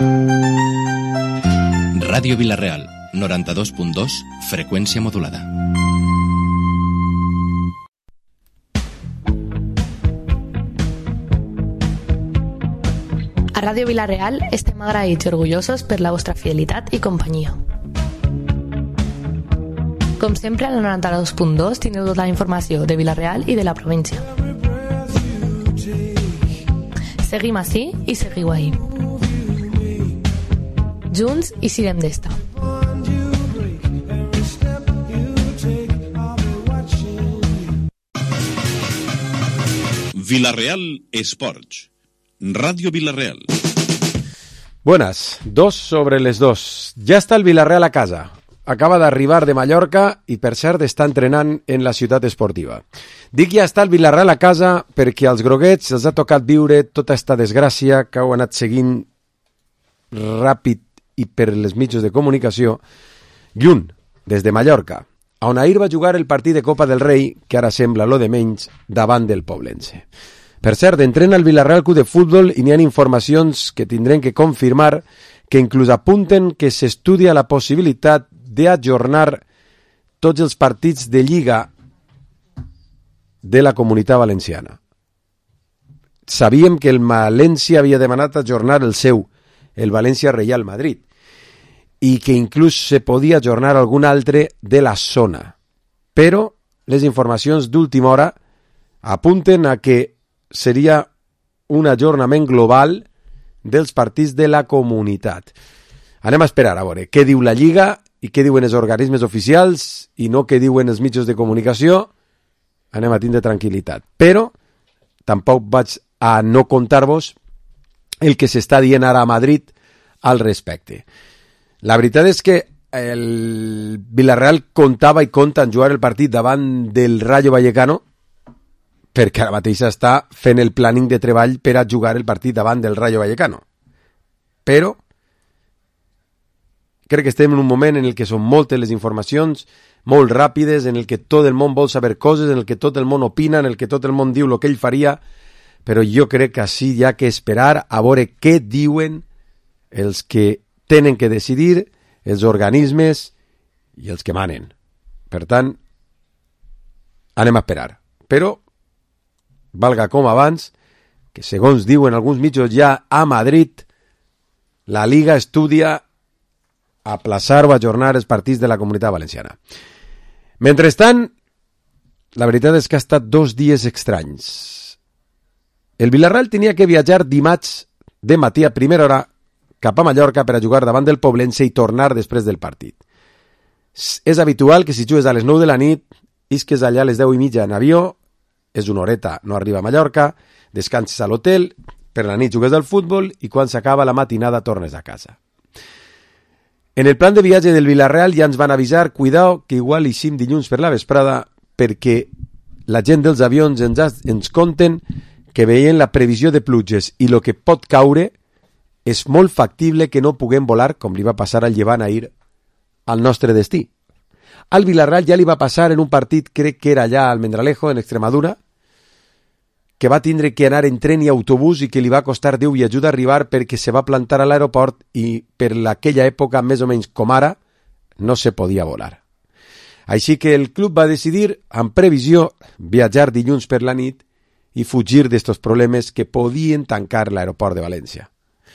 Ràdio Vila-real, 92.2, freqüència modulada. A Ràdio Vila-real estem agraïts i orgullosos per la vostra fidelitat i companyia. Com sempre, a la 92.2 tindreu tota la informació de Vila-real i de la província. Seguim ací i seguiu ahí. Junts i sirem d'esta. Vila-real Esports. Ràdio Vila-real. Buenas, 2 sobre les 2. Ja està el Vila-real a casa. Acaba d'arribar de Mallorca i, per cert, està entrenant en la ciutat esportiva. Dic ja està el Vila-real a casa perquè als groguets els ha tocat viure tota esta desgràcia que heu anat seguint ràpid i per les mitjos de comunicació lluny, des de Mallorca, on ahir va jugar el partit de Copa del Rei, que ara sembla lo de menys, davant del Poblense. Per cert, entrena el Vila-real Club de Futbol i n'hi ha informacions que tindrem que confirmar que inclús apunten que s'estudia la possibilitat d'ajornar tots els partits de Lliga de la Comunitat Valenciana. Sabíem que el València havia demanat ajornar el seu, el València-Real Madrid, i que inclús se podia ajornar algun altre de la zona. Però les informacions d'última hora apunten a que seria un ajornament global dels partits de la comunitat. Anem a esperar a veure què diu la Lliga i què diuen els organismes oficials i no què diuen els mitjans de comunicació. Anem a tindre tranquil·litat. Però tampoc vaig a no contar-vos el que s'està dient ara a Madrid al respecte. La veritat és que el Vila-real comptava i compta en jugar el partit davant del Rayo Vallecano perquè ara mateix està fent el planning de treball per a jugar el partit davant del Rayo Vallecano. Però crec que estem en un moment en el que són moltes les informacions, molt ràpides, en el que tot el món vol saber coses, en el que tot el món opina, en el que tot el món diu el que ell faria, però jo crec que així hi ha que esperar a veure què diuen els que tenen que decidir, els organismes i els que manen. Per tant, anem a esperar. Però, valga com abans, que segons diuen alguns mitjos ja a Madrid, la Liga estudia aplaçar o ajornar els partits de la Comunitat Valenciana. Mentrestant, la veritat és que ha estat 2 dies estranys. El Vila-real tenia que viatjar dimarts de matí a primera hora cap a Mallorca per a jugar davant del Poblense i tornar després del partit. És habitual que si jugues a les 9 de la nit, isques allà a les 10:30 en avió, és una horeta, no arriba a Mallorca, descanses a l'hotel, per la nit jugues al futbol i quan s'acaba la matinada tornes a casa. En el plan de viatge del Vila-real ja ens van avisar, cuidao, que igual eixim dilluns per la vesprada perquè la gent dels avions ens conten que veient la previsió de pluges i el que pot caure, és molt factible que no puguem volar, com li va passar al Llevant ahir, al nostre destí. Al Vila-real ja li va passar en un partit, crec que era allà al Mendralejo, en Extremadura, que va tindre que anar en tren i autobús i que li va costar Déu i ajuda a arribar perquè se va plantar a l'aeroport i per aquella època, més o menys com ara, no se podia volar. Així que el club va decidir, amb previsió, viatjar dilluns per la nit i fugir d'estos problemes que podien tancar l'aeroport de València.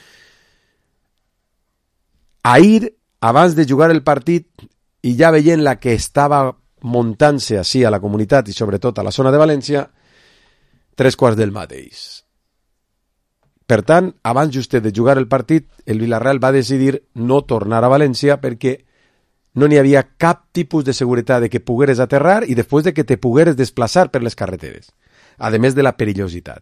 Ahir, abans de jugar el partit, i ja veient la que estava muntant-se així a la comunitat i sobretot a la zona de València, 3:15 del mateix. Per tant, abans justet de jugar el partit, el Vila-real va decidir no tornar a València perquè no n'hi havia cap tipus de seguretat de que pogueres aterrar i després de que te pogueres desplaçar per les carreteres, a més de la perillositat.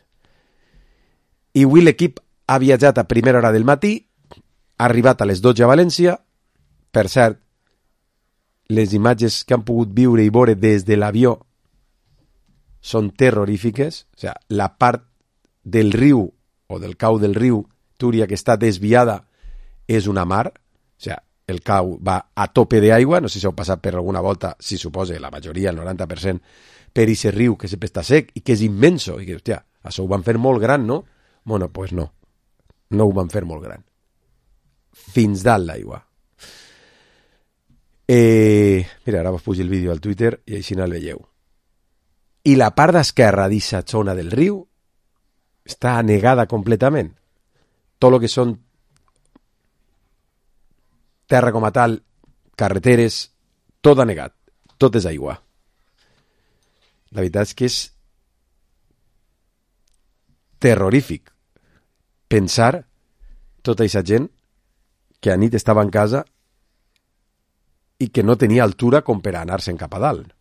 I avui l'equip ha viatjat a primera hora del matí, ha arribat a les 12 a València. Per cert, les imatges que han pogut viure i veure des de l'avió són terrorífiques. O sigui, la part del riu o del cau del riu Túria que està desviada és una mar. O sigui, el cau va a tope d'aigua. No sé si heu passat per alguna volta, si suposa la majoria, el 90%, per aquest riu que sempre està sec i que és immenso. I que, hòstia, això ho van fer molt gran, no? Bueno, pues no. No ho van fer molt gran. fins dalt l'aigua. Mira, ara vos pujo el vídeo al Twitter i així no el veieu. I la part d'esquerra d'aquesta zona del riu està anegada completament. Tot el que són terra com a tal, carreteres, tot anegat, tot és aigua. La veritat és que és terrorífic pensar tota aquesta gent que a nit estava en casa i que no tenia altura com per anar-se'n cap a dalt.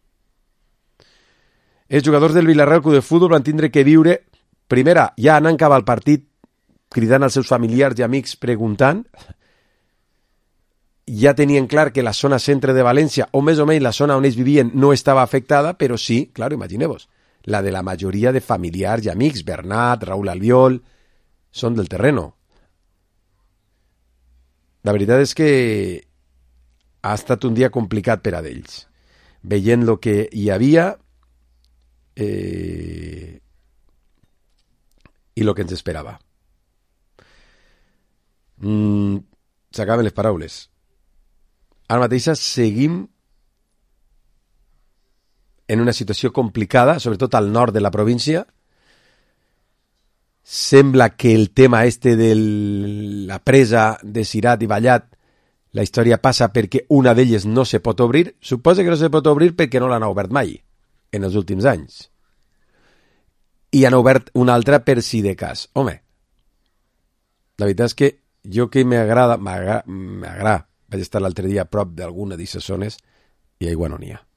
Els jugadors del Villarreal Club de Futbol van tindre que viure, primera, ja anant cap al partit, cridant als seus familiars i amics preguntant, ja tenien clar que la zona centre de València, o més o menys la zona on ells vivien, no estava afectada, però sí, clar, imagineu-vos, la de la majoria de familiars i amics, Bernat, Raúl Albiol, són del terreno. La veritat és que ha estat un dia complicat per a ells, veient el que hi havia i el que ens esperava. S'acaben les paraules. Ara mateix seguim en una situació complicada, sobretot al nord de la província. Sembla que el tema de la presa de Cirat i Vallat, la història passa perquè una d'elles no se pot obrir. Suposa que no se pot obrir perquè no l'han obert mai en els últims anys. I han obert una altra per si de cas. Home, la veritat és que jo que m'agrada, vaig estar l'altre dia a prop d'alguna d'aquestes zones i aigua no n'hi ha.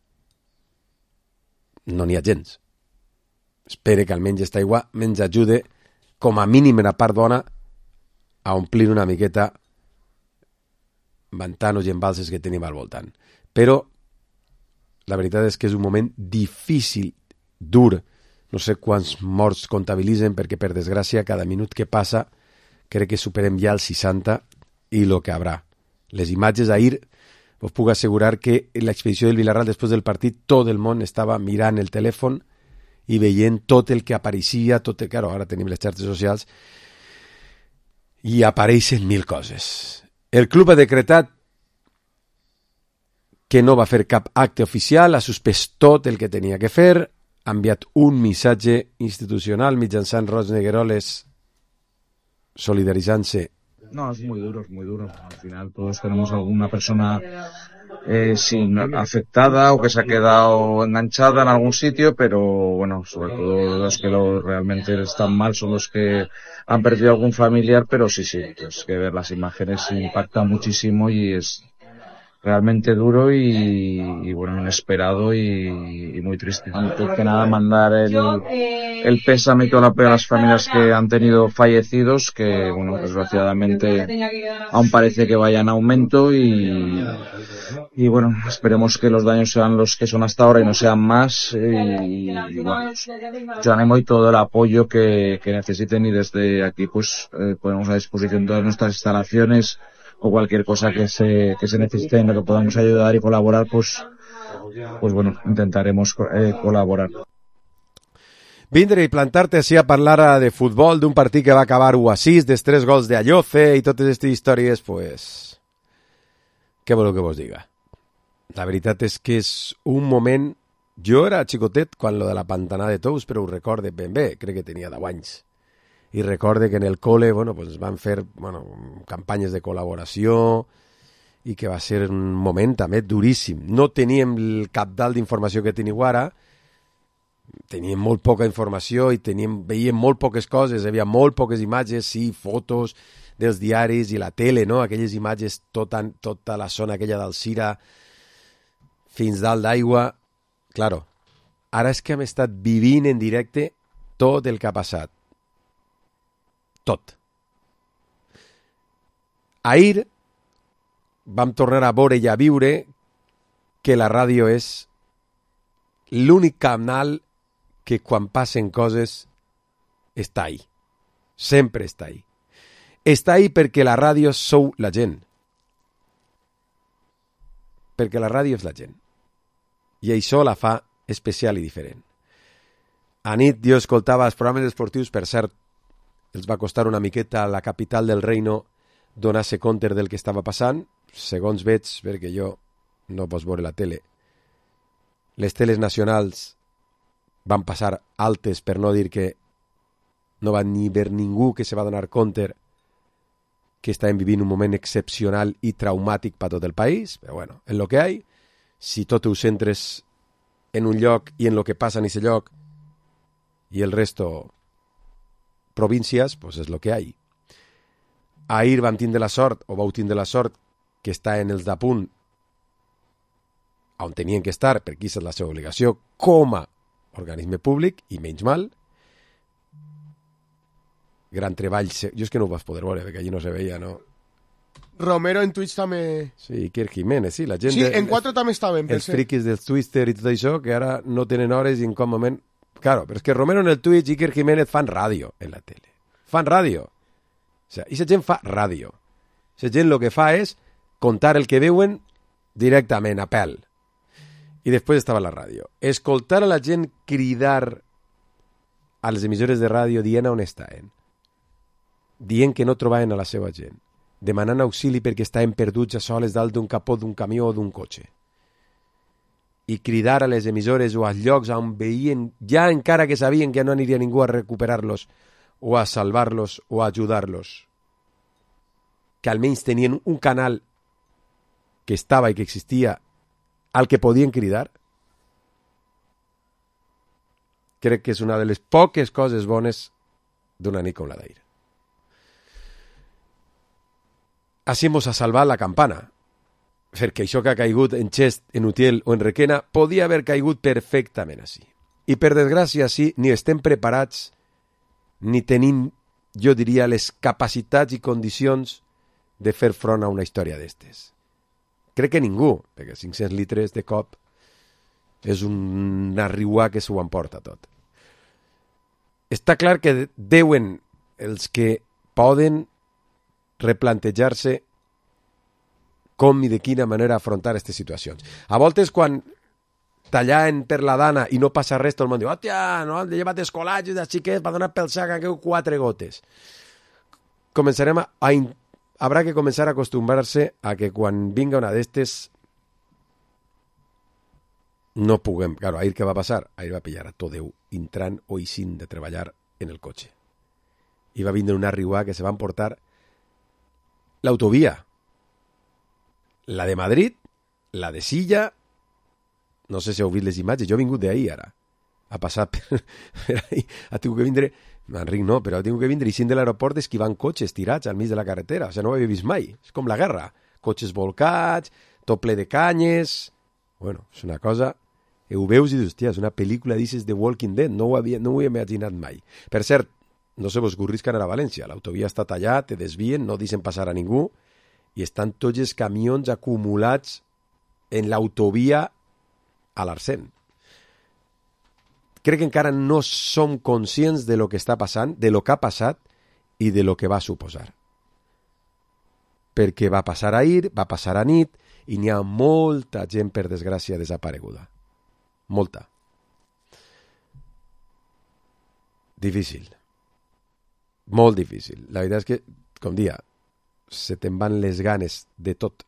No n'hi ha gens. Espero que almenys aquesta aigua ens ajude, com a mínim en la part bona, a omplir una miqueta vantanos i embalses que tenim al voltant. Però la veritat és que és un moment difícil, dur. No sé quants morts comptabilitzen, perquè per desgràcia cada minut que passa crec que superem ja els 60 i el que haurà. Les imatges ahir, us puc assegurar que en l'expedició del Villarreal després del partit tot el món estava mirant el telèfon i veient tot el que apareixia, claro, ara tenim les xarxes socials i apareixen 1000 coses. El club ha decretat que no va fer cap acte oficial, ha suspès tot el que tenia que fer, ha enviat un missatge institucional mitjançant Roig Negueroles solidarizándose. No, es muy duro, es muy duro. Al final todos tenemos alguna persona afectada o que se ha quedado enganchada en algún sitio, pero bueno, sobre todo los que realmente están mal son los que han perdido algún familiar, pero sí, es que ver las imágenes impacta muchísimo y es realmente duro y bueno, inesperado y muy triste. Antes que nada mandar el pésame y toda la pena a las familias que han tenido fallecidos, que bueno, desgraciadamente aún parece que vaya en aumento y bueno, esperemos que los daños sean los que son hasta ahora y no sean más y bueno, yo animo y todo el apoyo que necesiten y desde aquí pues ponemos a disposición todas nuestras instalaciones o cualquier cosa que se necesite en lo que podamos ayudar y colaborar, pues bueno, intentaremos colaborar. Vindre i plantar-te així a parlar de futbol, d'un partit que va acabar 1-6, dels 3 gols d'Alloce i totes aquestes històries, pues què voleu que vos diga? La veritat és que és un moment... Jo era xicotet quan lo de la Pantanà de Tous, però ho recorde ben bé, crec que tenia 10 anys. I recorde que en el col·le pues van fer campanyes de col·laboració i que va ser un moment també duríssim. No teníem el cabdal d'informació que teniu ara, teníem molt poca informació i veiem molt poques coses, hi havia molt poques imatges, sí, fotos dels diaris i la tele, no? Aquelles imatges, tota la zona aquella d'Alzira fins dalt d'aigua. Claro, ara és que hem estat vivint en directe tot el que ha passat. Tot. Ahir vam tornar a veure i a viure que la ràdio és l'únic canal que quan passen coses està ahí. Sempre està ahí. Està ahí perquè la ràdio sou la gent. Perquè la ràdio és la gent. I això la fa especial i diferent. A nit jo escoltava els programes esportius, per cert, els va costar una miqueta a la capital del reino donar-se compte del que estava passant. Segons veig, perquè jo no pots veure la tele, les teles nacionals van passar altes, per no dir que no van ni ver ningú que se va donar compte que estàvem vivint un moment excepcional i traumàtic per tot el país, però bueno, en lo que hay, si tot ho centres en un lloc i en lo que passa en aquest lloc i el resto províncies, pues és lo que hay. Ahir vam tindre la sort, o vau tindre la sort, que està en els d'apunt on tenien que estar, perquè és la seva obligació com a organisme públic, i menys mal. Gran treball. Jo és que no ho vas poder veure, perquè allí no se veia, no? Romero en Twitch també... Sí, Iker Jiménez, sí. La gent sí, en 4 també estaven. Els friquis del Twitter i tot això, que ara no tenen hores i en com moment... Claro, però és que Romero en el Twitch i Iker Jiménez fan ràdio en la tele. Fan ràdio. O sea, aquesta gent fa ràdio. Aquesta gent el que fa és contar el que veuen directament, a pèl. I després estava la ràdio. Escoltar a la gent cridar a les emissores de ràdio dient on estaven. Dient que no trobaven a la seva gent. Demanant auxili perquè estaven perduts a soles dalt d'un capó d'un camió o d'un cotxe. I cridar a les emissores o als llocs on veien, ja encara que sabien que no aniria ningú a recuperar-los o a salvar-los o a ajudar-los, que almenys tenien un canal que estava i que existia al que podien cridar. Crec que és una de les poques coses bones d'una nit com la d'ahir. Així mos ha salvat la campana, perquè això que ha caigut en Xest, en Utiel o en Requena podia haver caigut perfectament així. I per desgràcia així ni estem preparats ni tenim, jo diria, les capacitats i condicions de fer front a una història d'estes. Crec que ningú, perquè 500 litres de cop és una riua que s'ho emporta tot. Està clar que deuen els que poden replantejar-se com i de quina manera afrontar aquestes situacions. A voltes, quan tallant per la dana i no passa res, tot el món diu, hòstia, no, han llevat escolatges de xiquets per donar pel sac que 4 gotes. Habrà que començar a acostumbar-se a que quan vinga una d'estes no puguem. Claro, ahir què va passar? Ahir va pillar a tot Déu entrant o eixint de treballar en el cotxe. I va vindre una riua que se va emportar l'autovia. La de Madrid, la de Silla, no sé si heu vist les imatges, jo he vingut d'ahir ara. Ha passat per ahir, ha tingut que vindre, Enric no, però ha tingut que vindre eixint de l'aeroport esquivant cotxes tirats al mig de la carretera. O sigui, no ho havia vist mai. És com la guerra. Cotxes volcats, tot ple de canyes... Bueno, és una cosa... Ho veus i dius, hòstia, és una pel·lícula d'Isis de Walking Dead, no ho he imaginat mai. Per cert, no se vos corris que anar a València, l'autovia està tallat, te desvien, no deixen passar a ningú, i estan tots els camions acumulats en l'autovia a l'Arsèn. Crec que encara no som conscients de lo que està passant, de lo que ha passat i de lo que va suposar. Perquè va passar ahir, va passar a nit, i n'hi ha molta gent, per desgràcia, desapareguda. Molta. Difícil. Molt difícil. La veritat és que, com dia, se te'n van les ganes de tot,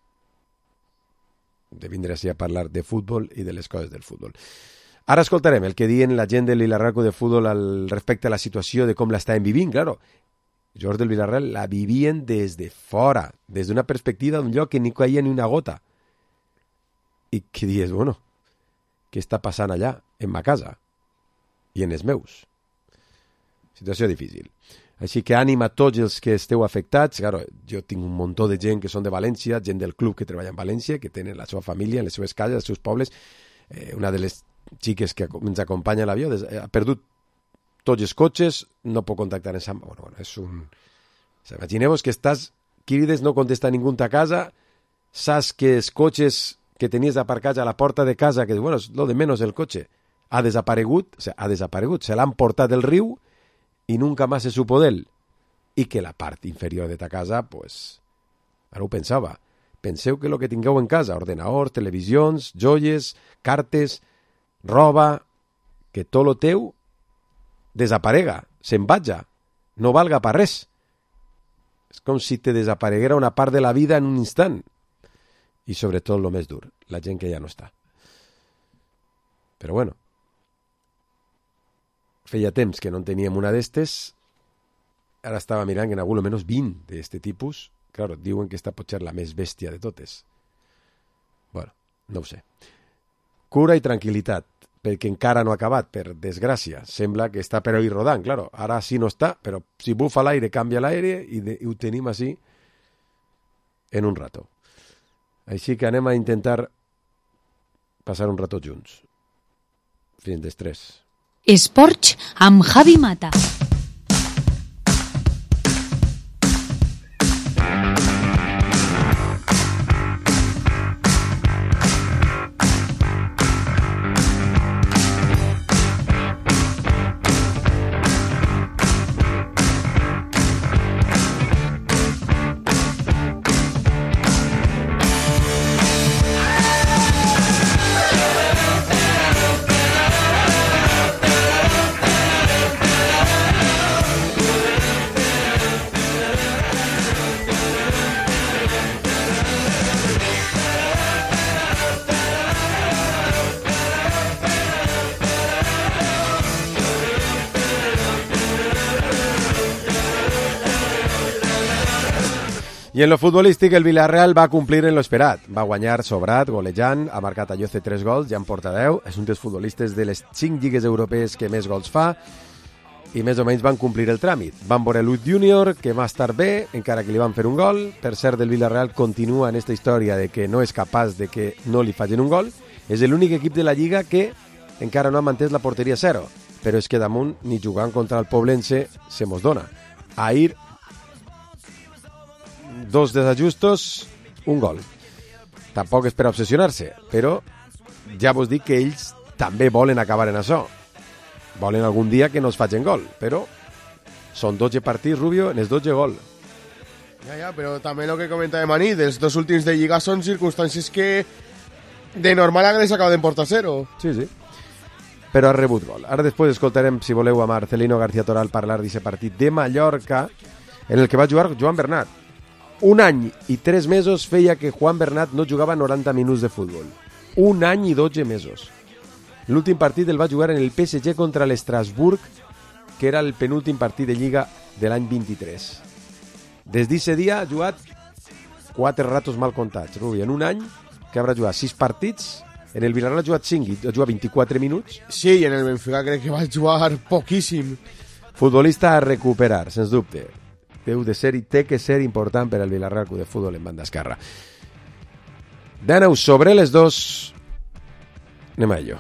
de vindre així a parlar de futbol i de les coses del futbol. Ara escoltarem el que diuen la gent del Vilarraco de futbol respecte a la situació de com l'estaven vivint. Claro, els jugadors del Villarreal la vivien des de fora, des d'una perspectiva d'un lloc que ni caia ni una gota. I que dius, bueno, què està passant allà, en ma casa i en els meus? Situació difícil. Així que ànim a tots els que esteu afectats. Claro, jo tinc un muntó de gent que són de València, gent del club que treballa en València, que tenen la seva família, les seves cases, els seus pobles. Una de les xiques que ens acompanya a l'avió ha perdut tots els cotxes, no pot contactar amb Sam. Bueno, és un... Imagineu-vos que estàs, crides, no contesta ningú a casa, saps que els cotxes que tenies aparcats a la porta de casa, que bueno, és lo de menos el cotxe, ha desaparegut, se l'han portat del riu i nunca más se supo d'ell. I que la part inferior de ta casa, pues, ara ho pensava. Penseu que el que tingueu en casa, ordenadors, televisions, joies, cartes, roba, que tot lo teu desaparega, se'n vaja, no valga per res. És com si te desapareguera una part de la vida en un instant. I sobretot el més dur, la gent que ja no està. Però bueno, feia temps que no en teníem una d'estes, ara estava mirant que en algun almenys 20 d'este tipus. Claro, diuen que esta pot ser la més bèstia de totes. Bueno, no ho sé. Cura i tranquil·litat, perquè encara no ha acabat, per desgràcia. Sembla que està per ahí rodant, claro. Ara sí no està, però si bufa l'aire, canvia l'aire i ho tenim així en un rato. Així que anem a intentar passar un rato junts. Fins després. Esports amb Javi Mata. I en lo futbolístic el Villarreal va complir en lo esperat. Va guanyar sobrat, golejant, ha marcat a Lloce 3 gols, ja en porta 10. És un dels futbolistes de les 5 lligues europees que més gols fa i més o menys van complir el tràmit. Van veure l'Ud Júnior, que va estar bé, encara que li van fer un gol. Per cert, el Villarreal continua en esta història de que no és capaç de que no li facin un gol. És l'únic equip de la Lliga que encara no ha mantès la porteria 0. Però és que damunt, ni jugant contra el Poblense, se mos dona. Ahir, 2 desajustos, un gol. Tampoc és per obsessionar-se, però ja vos dic que ells també volen acabar en això. Volen algun dia que no es facin gol, però són 12 partits, Rubio, en els 12 gol. Ja, però també el que comenta de Maní, dels 2 últims de Lliga són circumstàncies que de normal hagués acabat en porta 0. Sí, sí. Però ha rebut gol. Ara després escoltarem, si voleu, a Marcelino García Toral parlar d'aquest partit de Mallorca, en el que va jugar Joan Bernat. 1 any i 3 mesos feia que Juan Bernat no jugava 90 minuts de futbol. 1 any i 12 mesos. L'últim partit el va jugar en el PSG contra l'Estrasburg, que era el penúltim partit de Lliga de l'any 23. Des d'aquest dia ha jugat 4 ratos mal comptats, Rubi, en un any, que haurà jugat 6 partits. En el Villarreal ha jugat 5 i ha jugat 24 minuts. Sí, i en el Benfica crec que va jugar poquíssim. Futbolista a recuperar, sens dubte. Deu de ser i té que ser important per al Villarreal Club de Futbol en banda esquerra. D'aneu sobre les 2. Anem a ello.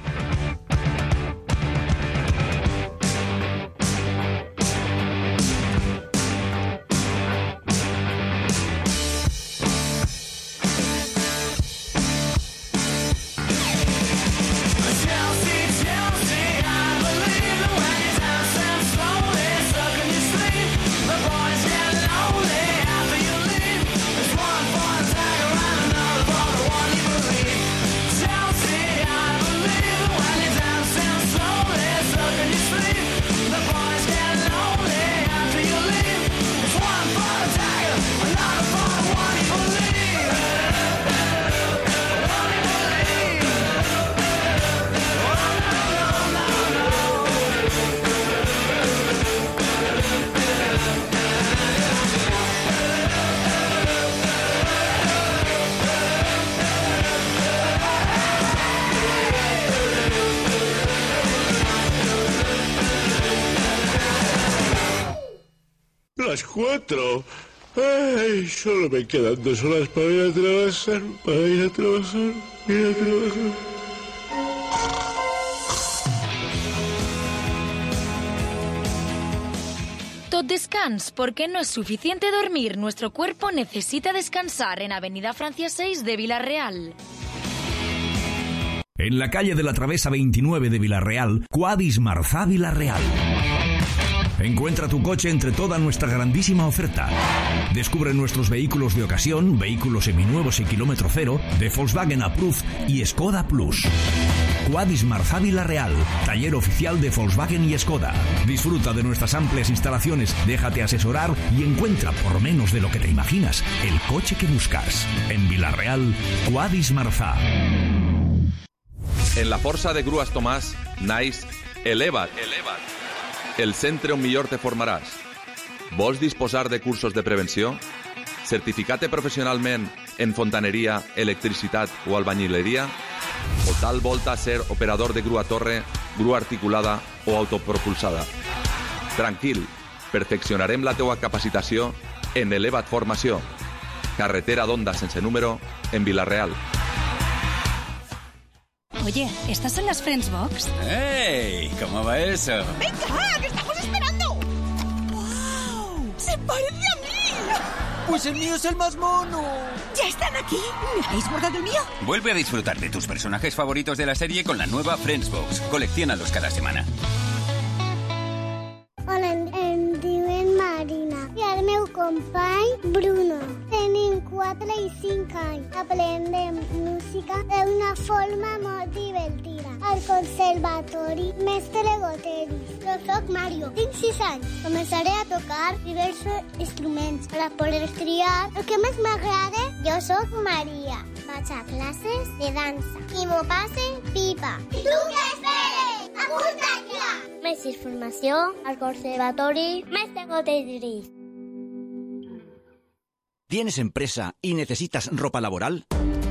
Las 4. Ay, solo me quedan 2 horas para ir a trabajar. Tot descans, porque no es suficiente dormir. Nuestro cuerpo necesita descansar en Avenida Francia 6 de Villarreal. En la calle de la Travesa 29 de Villarreal, Cuadis Marzá Villarreal. Encuentra tu coche entre toda nuestra grandísima oferta. Descubre nuestros vehículos de ocasión, vehículos seminuevos y kilómetro cero, de Volkswagen Approved y Skoda Plus. Quadis Marzá Vila-real, taller oficial de Volkswagen y Skoda. Disfruta de nuestras amplias instalaciones, déjate asesorar y encuentra, por menos de lo que te imaginas, el coche que buscas. En Vila-real, Quadis Marzá. En la força de Grues Tomàs naix Eleva't. El centre on millor te formaràs. Vols disposar de cursos de prevenció? Certificat professionalment en fontaneria, electricitat o albañileria? O tal volta ser operador de grua torre, grua articulada o autopropulsada? Tranquil, perfeccionarem la teua capacitació en Eleva't Formació. Carretera d'Onda sense número en Vila-real. Oye, ¿estas son las Friends Box? ¡Ey! ¿Cómo va eso? ¡Venga, que estamos esperando! ¡Wow! ¡Se parece a mí! ¡Pues el mío es el más mono! ¿Ya están aquí? ¿Me habéis guardado el mío? Vuelve a disfrutar de tus personajes favoritos de la serie con la nueva Friends Box. Colecciónalos cada semana. Hola, em diuen Marina i el meu company Bruno. Tenim 4 i 5 anys. Aprendem música d'una forma molt divertida. Al conservatori Mestre Goteris. Jo soc Mario, tinc 6 anys. Començaré a tocar diversos instruments per a poder triar el que més m'agrada. Jo soc Maria. Vaig a classes de dansa i m'ho passe pipa. I tu què esperes? Apunta't ja! Més informació al Conservatori Mestre Goteris. ¿Tienes empresa y necesitas ropa laboral?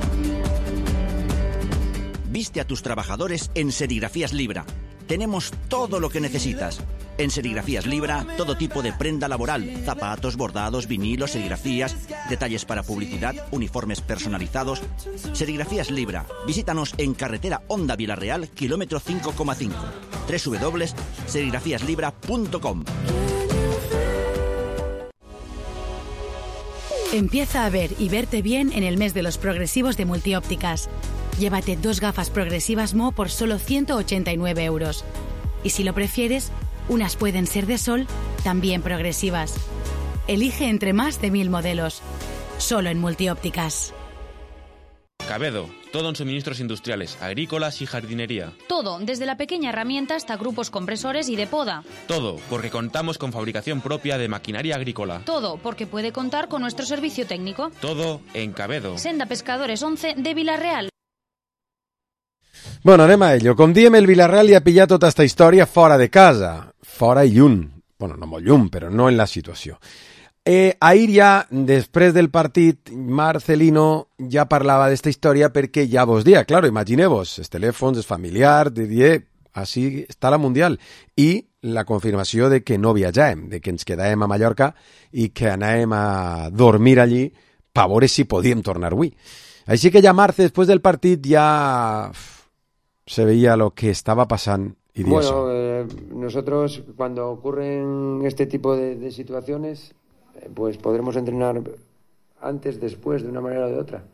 Viste a tus trabajadores en Serigrafías Libra. Tenemos todo lo que necesitas. En Serigrafías Libra, todo tipo de prenda laboral, zapatos, bordados, vinilos, serigrafías, detalles para publicidad, uniformes personalizados. Serigrafías Libra. Visítanos en carretera Onda Vila-real, kilómetro 5,5. www.serigrafíaslibra.com. Empieza a ver y verte bien en el mes de los progresivos de Multiópticas. Llévate 2 gafas progresivas Mo por solo 189 euros. Y si lo prefieres, unas pueden ser de sol, también progresivas. Elige entre más de 1000 modelos. Solo en Multiópticas. Cabedo, todo en suministros industriales, agrícolas y jardinería. Todo, desde la pequeña herramienta hasta grupos compresores y de poda. Todo, porque contamos con fabricación propia de maquinaria agrícola. Todo, porque puede contar con nuestro servicio técnico. Todo en Cabedo. Senda Pescadores 11 de Vila-real. Bueno, anem a ello. Com diem, el Villarreal li ha pillat tota esta història fora de casa. Fora i lluny. Bueno, no molt lluny, però no en la situació. Ahir ja, després del partit, Marcelino ja parlava d'esta història perquè ja vos dia, claro, imagineu-vos, els telèfons, els familiars, de dir, així està la Mundial. I la confirmació de que no viatjàvem, de que ens quedàvem a Mallorca i que anàvem a dormir allí per veure si podíem tornar avui. Així que ja Marce, després del partit, ja se veía lo que estaba pasando y bueno, eso. Nosotros cuando ocurren este tipo de situaciones, pues podremos entrenar antes, después, de una manera o de otra.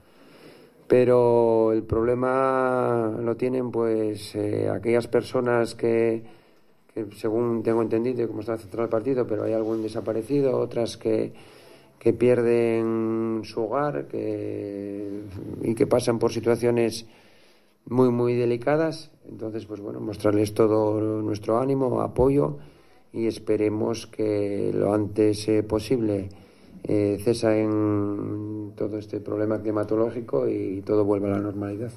Pero el problema lo tienen pues aquellas personas que según tengo entendido, como está centrado el partido, pero hay algún desaparecido, otras que pierden su hogar y que pasan por situaciones muy muy delicadas. Entonces pues bueno, mostrarles todo nuestro ánimo, apoyo, y esperemos que lo antes posible cesa en todo este problema climatológico y todo vuelva a la normalidad.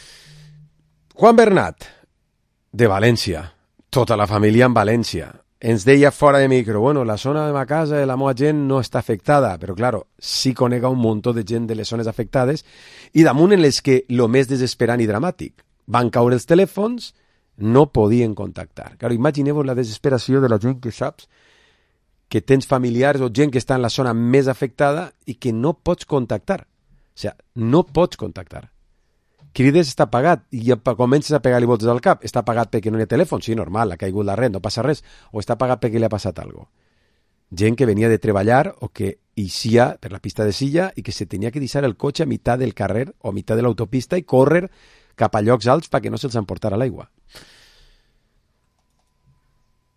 Juan Bernat, de València, tota la família en València, ens deia fora de micro, bueno, la zona de ma casa de la meva gent no està afectada, però claro, sí conega un muntó de gent de les zones afectades i damunt en les que lo més desesperant i dramàtic, van caure els telèfons, no podien contactar. Claro, imagineu-vos la desesperació de la gent que saps que tens familiars o gent que està en la zona més afectada i que no pots contactar. O sigui, no pots contactar. Crides, està pagat, i ja comences a pegar-li voltes al cap. Està pagat perquè no hi ha telèfon, sí, normal, ha caigut la rent, no passa res. O està pagat perquè li ha passat alguna cosa. Gent que venia de treballar o que eixia per la pista de silla i que se tenia que deixar el cotxe a meitat del carrer o a meitat de l'autopista i córrer cap a llocs alts perquè no se'ls emportara l'aigua.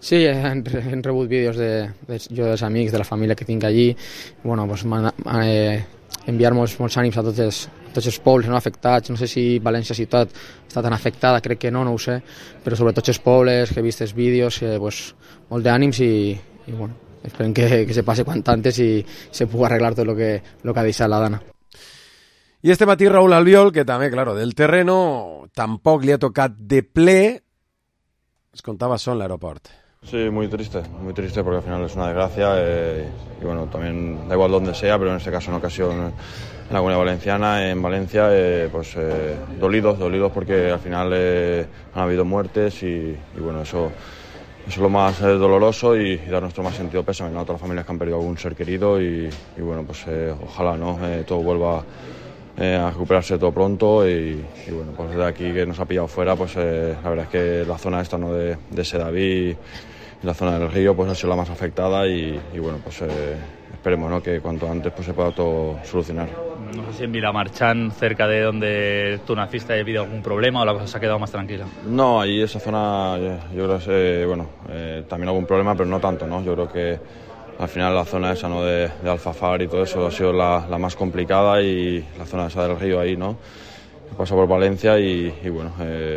Sí, hem rebut vídeos jo dels amics, de la família que tinc allí. Bueno, pues, enviar molts ànims a tots els pobles no afectats. No sé si València ciutat està tan afectada, crec que no ho sé, però sobretot els pobles que he vist els vídeos, pues, molt d'ànims i bueno, esperem que se passe quant antes i se pugui arreglar tot lo que ha deixat la Dana. I este matí Raúl Albiol, que també, claro, del terreno tampoc li ha tocat de ple, es contaba sol en l'aeroport. Sí, muy triste porque al final es una desgracia y bueno, también da igual donde sea, pero en este caso en ocasión en la Comunidad Valenciana, en Valencia, pues dolidos porque al final han habido muertes y bueno, eso es lo más doloroso y dar nuestro más sentido pésame, ¿no? A todas las familias que han perdido algún ser querido y bueno, pues ojalá no todo vuelva a recuperarse todo pronto y bueno, pues desde aquí que nos ha pillado fuera, pues la verdad es que la zona esta, ¿no? de Sedaví y la zona del río pues ha sido la más afectada y bueno, pues esperemos, ¿no? Que cuanto antes pues se pueda todo solucionar. No sé si en Vilamarchán, cerca de donde tú naciste, ¿ha habido algún problema o la cosa se ha quedado más tranquila? No, ahí esa zona yo creo que bueno, también algún problema, pero no tanto, ¿no? Yo creo que al final la zona esa, ¿no? de Alfafar y todo eso ha sido la más complicada y la zona esa del río ahí, ¿no? Que pasa por Valencia y bueno,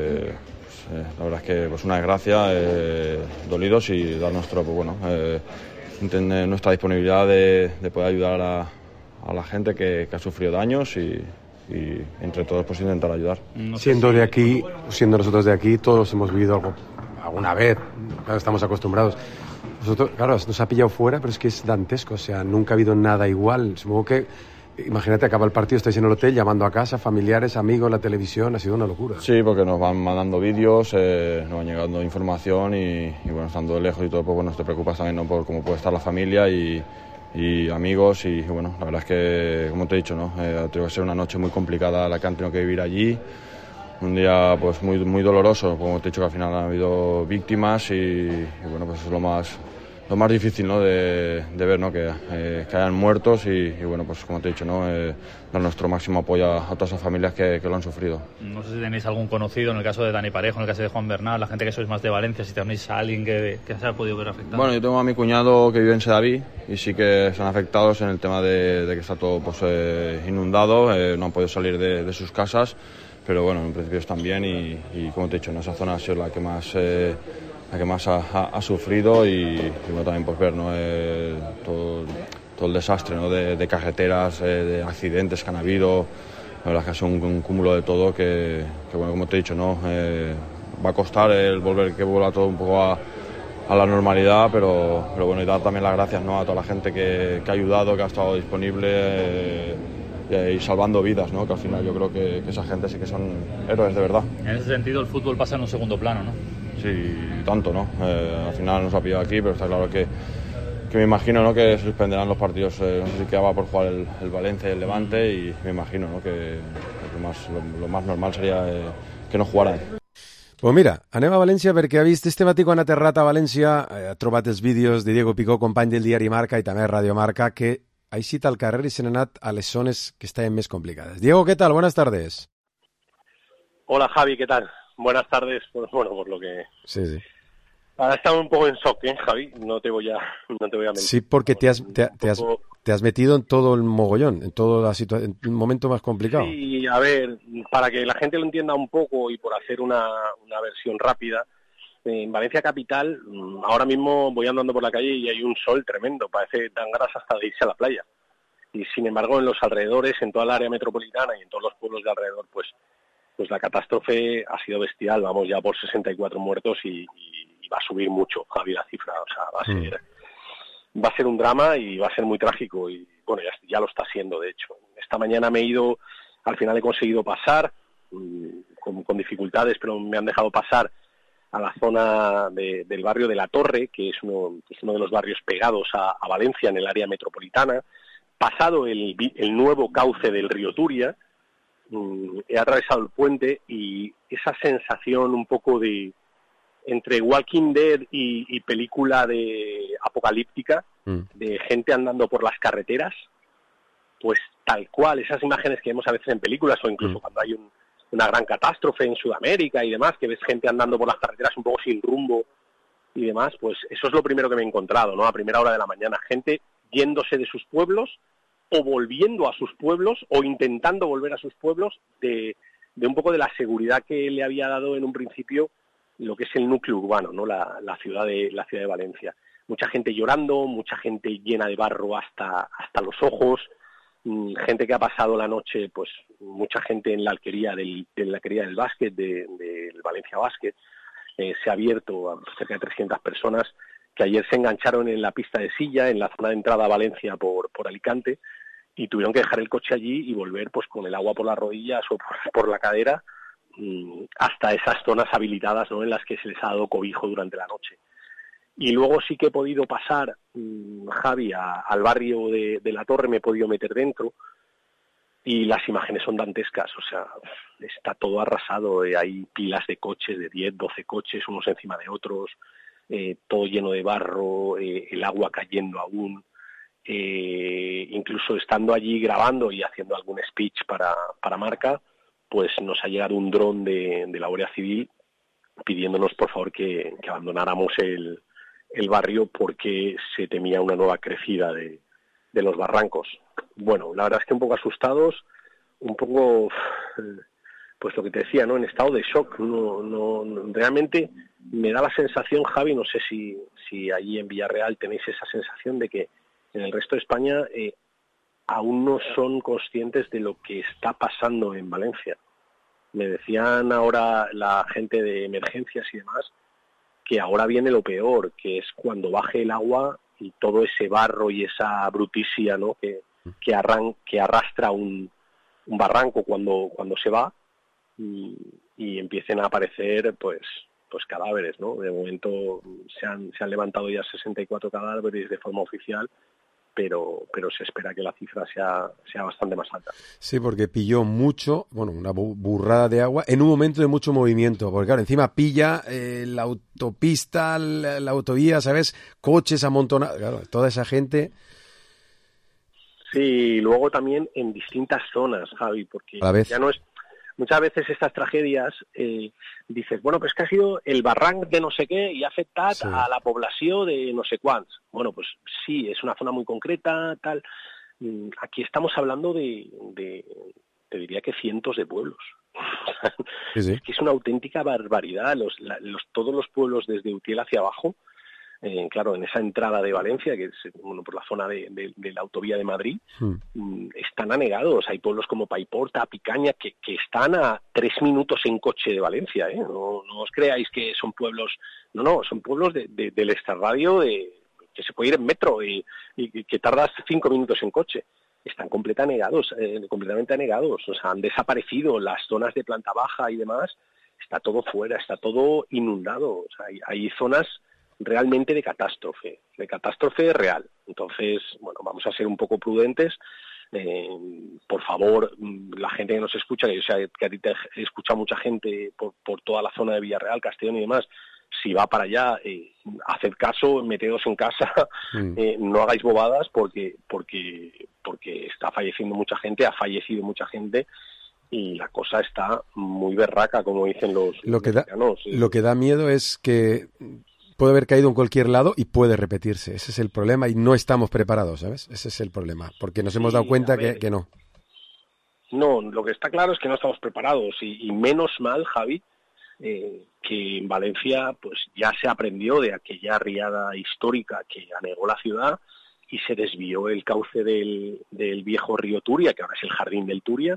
la verdad es que pues una desgracia, dolidos y dar nuestro, pues bueno, nuestra disponibilidad de poder ayudar a la gente que ha sufrido daños y entre todos pues intentar ayudar. Siendo nosotros de aquí, todos hemos vivido algo alguna vez, claro, estamos acostumbrados. Nosotros, claro, nos ha pillado fuera, pero es que es dantesco, o sea, nunca ha habido nada igual. Supongo que, imagínate, acaba el partido, estáis en el hotel, llamando a casa, familiares, amigos, la televisión, ha sido una locura. Sí, porque nos van mandando vídeos, nos van llegando información y bueno, estando de lejos y todo, pues bueno, te preocupas también, ¿no? Por cómo puede estar la familia y amigos y bueno, la verdad es que, como te he dicho, ¿no? Ha tenido que ser una noche muy complicada la que han tenido que vivir allí. Un día pues muy doloroso, como te he dicho, que al final ha habido víctimas y bueno, pues es lo más difícil, ¿no? de ver, ¿no? Que hayan muertos y bueno, pues como te he dicho, ¿no? Dar nuestro máximo apoyo a todas esas familias que lo han sufrido. No sé si tenéis algún conocido, en el caso de Dani Parejo, en el caso de Juan Bernal, la gente que sois más de Valencia, si tenéis a alguien que se ha podido ver afectado. Bueno, yo tengo a mi cuñado que vive en Sedaví y sí que se han afectado en el tema de que está todo pues, inundado, no han podido salir de sus casas. Pero bueno, en principio están bien y como te he dicho, en esa zona ha sido la que más ha sufrido y bueno, también pues ver, ¿no? todo el desastre, ¿no? de carreteras, de accidentes que han habido. La verdad es que ha sido un cúmulo de todo que bueno, como te he dicho, ¿no? Va a costar que vuelva todo un poco a la normalidad, pero bueno, y dar también las gracias, ¿no? A toda la gente que ha ayudado, que ha estado disponible y salvando vidas, ¿no? Que al final yo creo que esa gente sí que son héroes de verdad. En ese sentido el fútbol pasa en un segundo plano, ¿no? Sí, tanto, ¿no? Al final nos ha pillado aquí, pero está claro que me imagino, ¿no? Que suspenderán los partidos, no sé si quedaba por jugar el Valencia y el Levante y me imagino, ¿no? Que lo más normal sería que no jugaran. Pues mira, anem a València perquè ha vist este matí quan ha aterrat a València, ha trobat els vídeos de Diego Picó, company del diari Marca i també Radio Marca, que ha eixit al carrer i se n'ha anat a les zones que estaven més complicades. Diego, ¿qué tal? Buenas tardes. Hola, Javi, ¿qué tal? Buenas tardes. Pues bueno, por lo que... Sí. Ahora estamos un poco en shock, Javi? No te voy a mentir. Sí, porque te has metido en todo el mogollón, en toda la situación, en el momento más complicado. Sí, a ver, para que la gente lo entienda un poco y por hacer una versión rápida, en Valencia capital, ahora mismo voy andando por la calle y hay un sol tremendo, parece tan ganas hasta de irse a la playa. Y sin embargo, en los alrededores, en toda el área metropolitana y en todos los pueblos de alrededor, pues la catástrofe ha sido bestial. Vamos ya por 64 muertos y va a subir mucho, Javi, la cifra. O sea, va a ser un drama y va a ser muy trágico. Y bueno, ya lo está siendo, de hecho. Esta mañana me he ido, al final he conseguido pasar, con dificultades, pero me han dejado pasar a la zona del barrio de La Torre, que es uno de los barrios pegados a Valencia en el área metropolitana. Pasado el nuevo cauce del río Turia, he atravesado el puente y esa sensación un poco de entre Walking Dead y película de apocalíptica, de gente andando por las carreteras, pues tal cual, esas imágenes que vemos a veces en películas o incluso cuando hay una gran catástrofe en Sudamérica y demás, que ves gente andando por las carreteras un poco sin rumbo y demás, pues eso es lo primero que me he encontrado, ¿no? A primera hora de la mañana, gente yéndose de sus pueblos o volviendo a sus pueblos o intentando volver a sus pueblos de un poco de la seguridad que le había dado en un principio lo que es el núcleo urbano, ¿no? La ciudad de Valencia. Mucha gente llorando, mucha gente llena de barro hasta los ojos, gente que ha pasado la noche, pues mucha gente en la alquería del básquet, del Valencia Básquet. Se ha abierto a cerca de 300 personas que ayer se engancharon en la pista de Silla, en la zona de entrada a Valencia por Alicante, y tuvieron que dejar el coche allí y volver pues con el agua por las rodillas o por la cadera hasta esas zonas habilitadas, ¿no?, en las que se les ha dado cobijo durante la noche. Y luego sí que he podido pasar, Javi, al barrio de La Torre, me he podido meter dentro, y las imágenes son dantescas, o sea, está todo arrasado, hay pilas de coches, de 10, 12 coches, unos encima de otros, todo lleno de barro, el agua cayendo aún, incluso estando allí grabando y haciendo algún speech para Marca, pues nos ha llegado un dron de la Guardia Civil pidiéndonos por favor que abandonáramos el barrio porque se temía una nueva crecida de los barrancos. Bueno, la verdad es que un poco asustados, un poco, pues lo que te decía, ¿no?, en estado de shock. No, realmente me da la sensación, Javi, no sé si allí en Villarreal tenéis esa sensación de que en el resto de España aún no son conscientes de lo que está pasando en Valencia. Me decían ahora la gente de emergencias y demás que ahora viene lo peor, que es cuando baje el agua y todo ese barro y esa bruticia, ¿no?, que arrastra un barranco cuando se va y empiecen a aparecer pues cadáveres, ¿no? De momento se han levantado ya 64 cadáveres de forma oficial, pero se espera que la cifra sea bastante más alta. Sí, porque pilló mucho, una burrada de agua en un momento de mucho movimiento, porque claro, encima pilla la autopista, la autovía, ¿sabes? Coches amontonados, claro, toda esa gente. Sí, y luego también en distintas zonas, Javi, porque ya no es... Muchas veces estas tragedias dices, bueno, pues que ha sido el barranc de no sé qué y ha afectat a la población de no sé cuántos. Bueno, pues sí, es una zona muy concreta, tal. Aquí estamos hablando te diría que cientos de pueblos. Sí. Es que es una auténtica barbaridad. Todos los pueblos desde Utiel hacia abajo, claro, en esa entrada de Valencia, que es por la zona de la autovía de Madrid, están anegados. Hay pueblos como Paiporta, Picaña, que están a 3 minutos en coche de Valencia, ¿eh? No os creáis que son pueblos... No, son pueblos del extrarradio que se puede ir en metro y que tardas 5 minutos en coche. Están completamente anegados. O sea, han desaparecido las zonas de planta baja y demás. Está todo fuera, está todo inundado. O sea, hay zonas realmente de catástrofe real. Entonces, bueno, vamos a ser un poco prudentes. Por favor, la gente que nos escucha, que yo sé que a ti te escucha mucha gente por toda la zona de Villarreal, Castellón y demás, si va para allá, haced caso, meteos en casa, no hagáis bobadas porque está falleciendo mucha gente, ha fallecido mucha gente, y la cosa está muy berraca, como dicen los mexicanos. Lo que da miedo es que puede haber caído en cualquier lado y puede repetirse. Ese es el problema y no estamos preparados, ¿sabes? Ese es el problema, porque nos hemos dado cuenta que no. No, lo que está claro es que no estamos preparados y menos mal, Javi, que en Valencia pues ya se aprendió de aquella riada histórica que anegó la ciudad y se desvió el cauce del viejo río Turia, que ahora es el Jardín del Turia,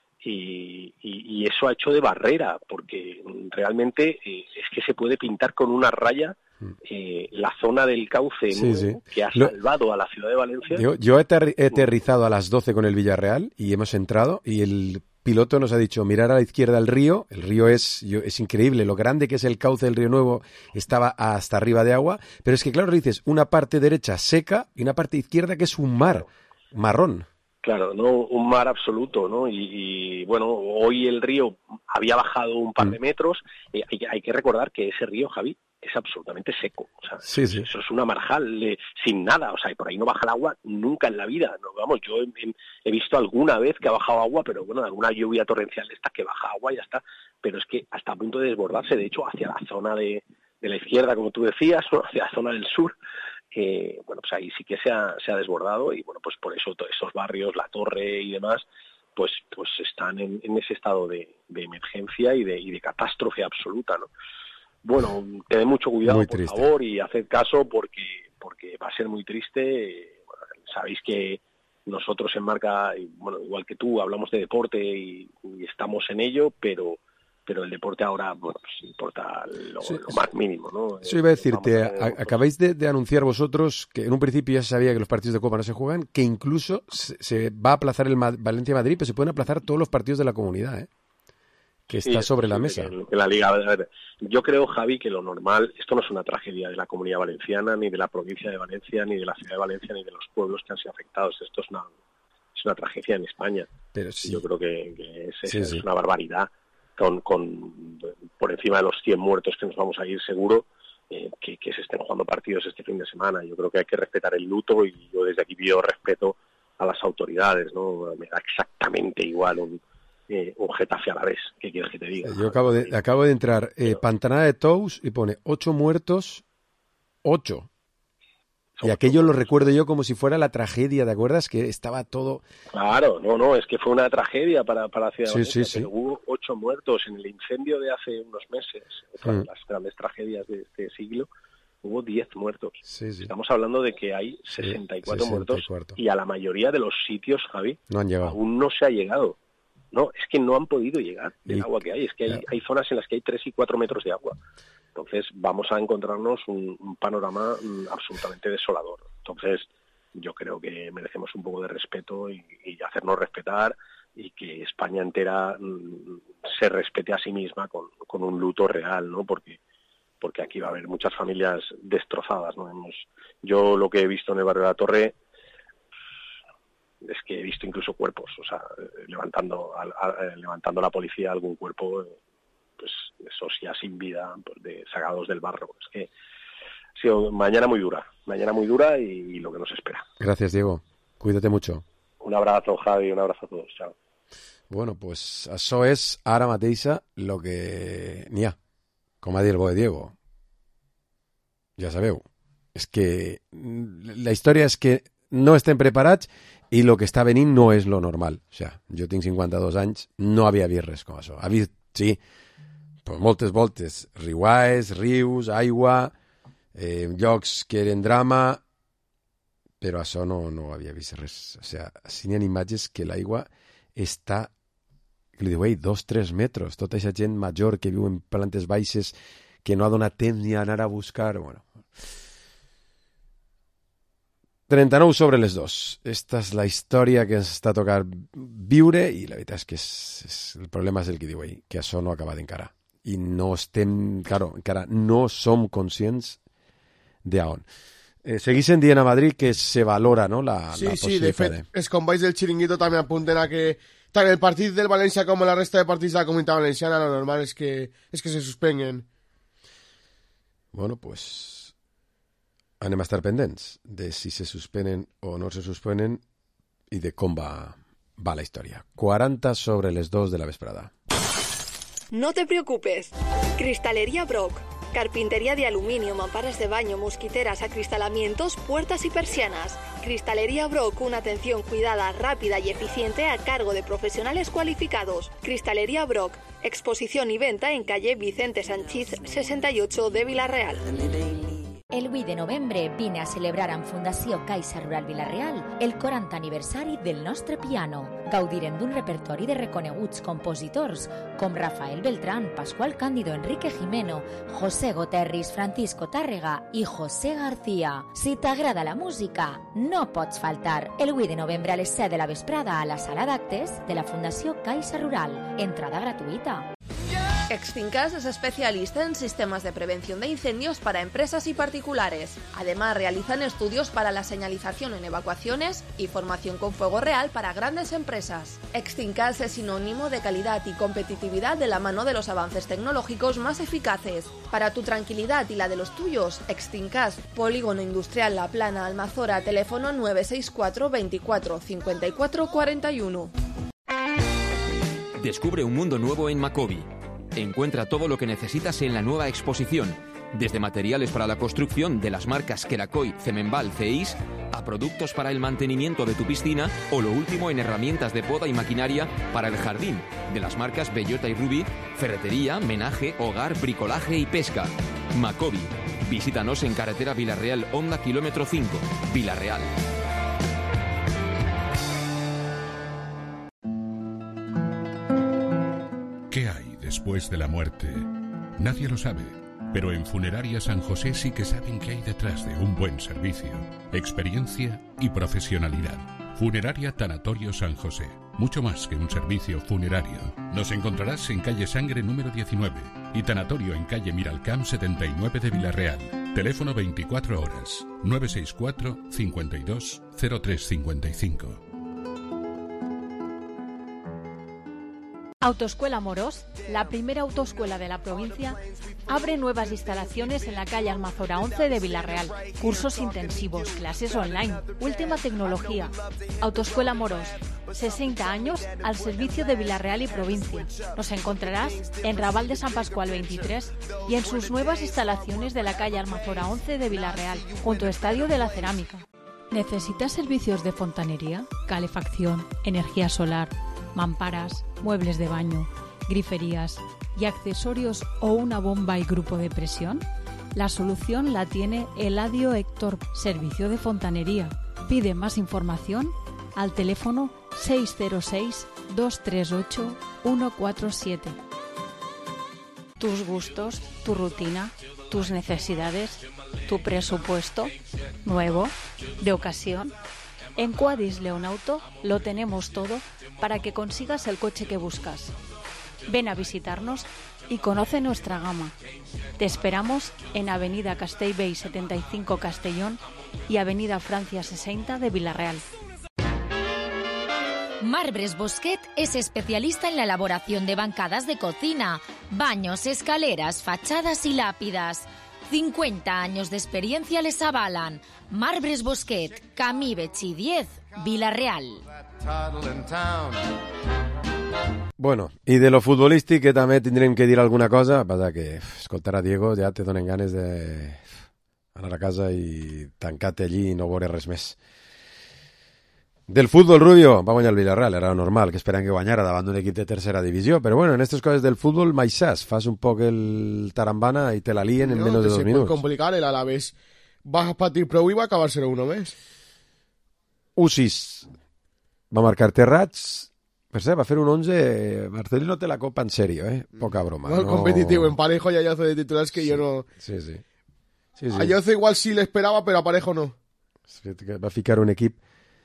y eso ha hecho de barrera, porque realmente es que se puede pintar con una raya la zona del cauce que ha salvado a la ciudad de Valencia. Yo he aterrizado a las 12 con el Villarreal y hemos entrado y el piloto nos ha dicho mirar a la izquierda el río es increíble, lo grande que es el cauce del Río Nuevo, estaba hasta arriba de agua, pero es que claro, dices, una parte derecha seca y una parte izquierda que es un mar marrón. Claro, no, un mar absoluto, ¿no? Y bueno, hoy el río había bajado un par de metros. Hay que recordar que ese río, Javi, es absolutamente seco. O sea, eso es una marjal sin nada. O sea, y por ahí no baja el agua nunca en la vida. No, vamos, yo he visto alguna vez que ha bajado agua, pero bueno, alguna lluvia torrencial de estas que baja agua y ya está. Pero es que hasta a punto de desbordarse, de hecho, hacia la zona de la izquierda, como tú decías, ¿no? Hacia la zona del sur, bueno, pues ahí sí que se ha desbordado y bueno, pues por eso todos esos barrios, La Torre y demás, pues están en ese estado de emergencia y de catástrofe absoluta, ¿no? Bueno, tened mucho cuidado, por favor, y haced caso porque va a ser muy triste. Bueno, sabéis que nosotros en Marca, bueno, igual que tú, hablamos de deporte y estamos en ello, pero el deporte ahora, bueno, pues importa lo más mínimo, ¿no? Eso iba a decirte, acabáis de anunciar vosotros que en un principio ya se sabía que los partidos de Copa no se juegan, que incluso se va a aplazar el Valencia-Madrid, pero se pueden aplazar todos los partidos de la Comunidad, ¿eh? Que está sobre la mesa. En la Liga, a ver, yo creo, Javi, que lo normal, esto no es una tragedia de la Comunidad Valenciana, ni de la provincia de Valencia, ni de la ciudad de Valencia, ni de los pueblos que han sido afectados. Esto es una tragedia en España. Pero sí. Yo creo que es una barbaridad. Con por encima de los 100 muertos que nos vamos a ir seguro, que se estén jugando partidos este fin de semana. Yo creo que hay que respetar el luto y yo desde aquí pido respeto a las autoridades, ¿no? Me da exactamente igual un Getafe a la vez. ¿Qué quieres que te diga? Yo acabo de entrar, Pantanada de Tous, y pone 8 muertos, 8. Y aquello lo recuerdo yo como si fuera la tragedia, ¿te acuerdas? Que estaba todo... Claro, no, es que fue una tragedia para la ciudad de Valencia, sí. Pero hubo 8 muertos en el incendio de hace unos meses, otra de las grandes tragedias de este siglo, hubo 10 muertos. Sí. Estamos hablando de que hay 64 muertos y a la mayoría de los sitios, Javi, no han llegado. Aún no se ha llegado. No, es que no han podido llegar del agua que hay. Es que hay zonas en las que hay 3 y 4 metros de agua. Entonces vamos a encontrarnos un panorama absolutamente desolador. Entonces yo creo que merecemos un poco de respeto y hacernos respetar y que España entera se respete a sí misma con un luto real, ¿no? Porque aquí va a haber muchas familias destrozadas, ¿no? Yo lo que he visto en el barrio de La Torre es que he visto incluso cuerpos, o sea, levantando la policía algún cuerpo, pues esos ya sin vida, pues sacados del barro. Es que ha sido mañana muy dura y lo que nos espera. Gracias, Diego. Cuídate mucho. Un abrazo, Javi, un abrazo a todos. Chao. Bueno, pues això és ara mateixa lo que n'hi ha. Com ha dit el bo de Diego. Ja sabeu. És que la història és que no estem preparats i el que està venint no és lo normal. O sigui, jo tinc 52 anys, no havia vist res com això. Ha vist, sí, però moltes voltes, rius, aigua, llocs que eren drama, però això no havia vist res. O sigui, si n'hi ha imatges que l'aigua està, que li diu, 2-3 metres, tota aquesta gent major que viu en plantes baixes, que no ha donat temps ni a anar a buscar, bueno... 39 sobre les 2. Esta és la història que ens està tocant viure i la veritat és que el problema és el que diu ell, que això no ha acabat encara. I no estem, claro, encara no som conscients d'on. Segueixen dient a Madrid que se valora, no?, la possible... Sí, de fet, els companys del Chiringuito també apunten a que tant el partit del València com la resta de partits de la Comunitat Valenciana lo normal és que se suspenguen. Bueno, pues... anem a estar pendents de si se suspenen o no se suspenen i de com va la història. 40 sobre les 2 de la vesprada. No te preocupes. Cristalería Brock. Carpintería de aluminio, mamparas de baño, mosquiteras, acristalamientos, puertas y persianas. Cristalería Brock, una atención cuidada, rápida y eficiente a cargo de profesionales cualificados. Cristalería Brock. Exposición y venta en calle Vicente Sanchís 68 de Vila-real. El 8 de novembre vine a celebrar amb Fundació Caixa Rural Vila-real el 40 aniversari del nostre piano. Gaudirem d'un repertori de reconeguts compositors com Rafael Beltrán, Pascual Cándido, Enrique Jimeno, José Goterris, Francisco Tàrrega i José García. Si t'agrada la música, no pots faltar. El 8 de novembre a les 7 de la vesprada a la sala d'actes de la Fundació Caixa Rural. Entrada gratuïta. Extinkas es especialista en sistemas de prevención de incendios para empresas y particulares. Además, realizan estudios para la señalización en evacuaciones y formación con fuego real para grandes empresas. Extinkas es sinónimo de calidad y competitividad de la mano de los avances tecnológicos más eficaces. Para tu tranquilidad y la de los tuyos, Extinkas, Polígono Industrial La Plana, Almazora, teléfono 964 24 54 41. Descubre un mundo nuevo en Macobi. Encuentra todo lo que necesitas en la nueva exposición. Desde materiales para la construcción de las marcas Kerakoy, Cemenbal, CEIS, a productos para el mantenimiento de tu piscina o lo último en herramientas de poda y maquinaria para el jardín, de las marcas Bellota y Ruby, ferretería, menaje, hogar, bricolaje y pesca. Macobi. Visítanos en carretera Villarreal, Honda, kilómetro 5, Villarreal. ¿Qué hay después de la muerte? Nadie lo sabe, pero en Funeraria San José sí que saben qué hay detrás de un buen servicio, experiencia y profesionalidad. Funeraria Tanatorio San José, mucho más que un servicio funerario. Nos encontrarás en calle Sangre número 19 y Tanatorio en calle Miralcamp 79 de Villarreal. Teléfono 24 horas, 964 52 0355. Autoescuela Moros, la primera autoescuela de la provincia, abre nuevas instalaciones en la calle Almazora 11 de Villarreal. Cursos intensivos, clases online, última tecnología. Autoescuela Moros, 60 años al servicio de Villarreal y provincia. Nos encontrarás en Raval de San Pascual 23 y en sus nuevas instalaciones de la calle Almazora 11 de Villarreal, junto al Estadio de la Cerámica. ¿Necesitas servicios de fontanería, calefacción, energía solar, mamparas, muebles de baño, griferías y accesorios o una bomba y grupo de presión? La solución la tiene Eladio Héctor, servicio de fontanería. Pide más información al teléfono 606-238-147. Tus gustos, tu rutina, tus necesidades, tu presupuesto, nuevo, de ocasión. En Quadis Leonauto lo tenemos todo para que consigas el coche que buscas. Ven a visitarnos y conoce nuestra gama. Te esperamos en Avenida Castellbell 75 Castellón y Avenida Francia 60 de Villarreal. Marbres Bosquet es especialista en la elaboración de bancadas de cocina, baños, escaleras, fachadas y lápidas. 50 años de experiencia les avalan. Marbres Bosquet, Camí Betxí 10, Villarreal. Bueno, i de lo futbolístic, que també tindrem que dir alguna cosa, passa que escoltar a Diego ja te donen ganes de anar a casa i tancar-te allí i no veure res més. Del fútbol, Rubio, va guanyar el Villarreal, era normal que esperan que guanyara davant d'un equip de tercera divisió, però bueno, en estas coses del fútbol, mai saps, fas un poc el tarambana i te la lien en menos de 2 minuts. Se pot complicar, el Alavés va a patir prou i va acabar 0-1 més. Usis va marcar Terrats, per cert, va fer un 11, Marcelino té la copa en sèrio, poca broma. Molt competitiu, en Parejo y Ayoce de titulares que sí, yo no... Sí. Ayoce igual sí l'esperava, però a Parejo no. Va ficar un equip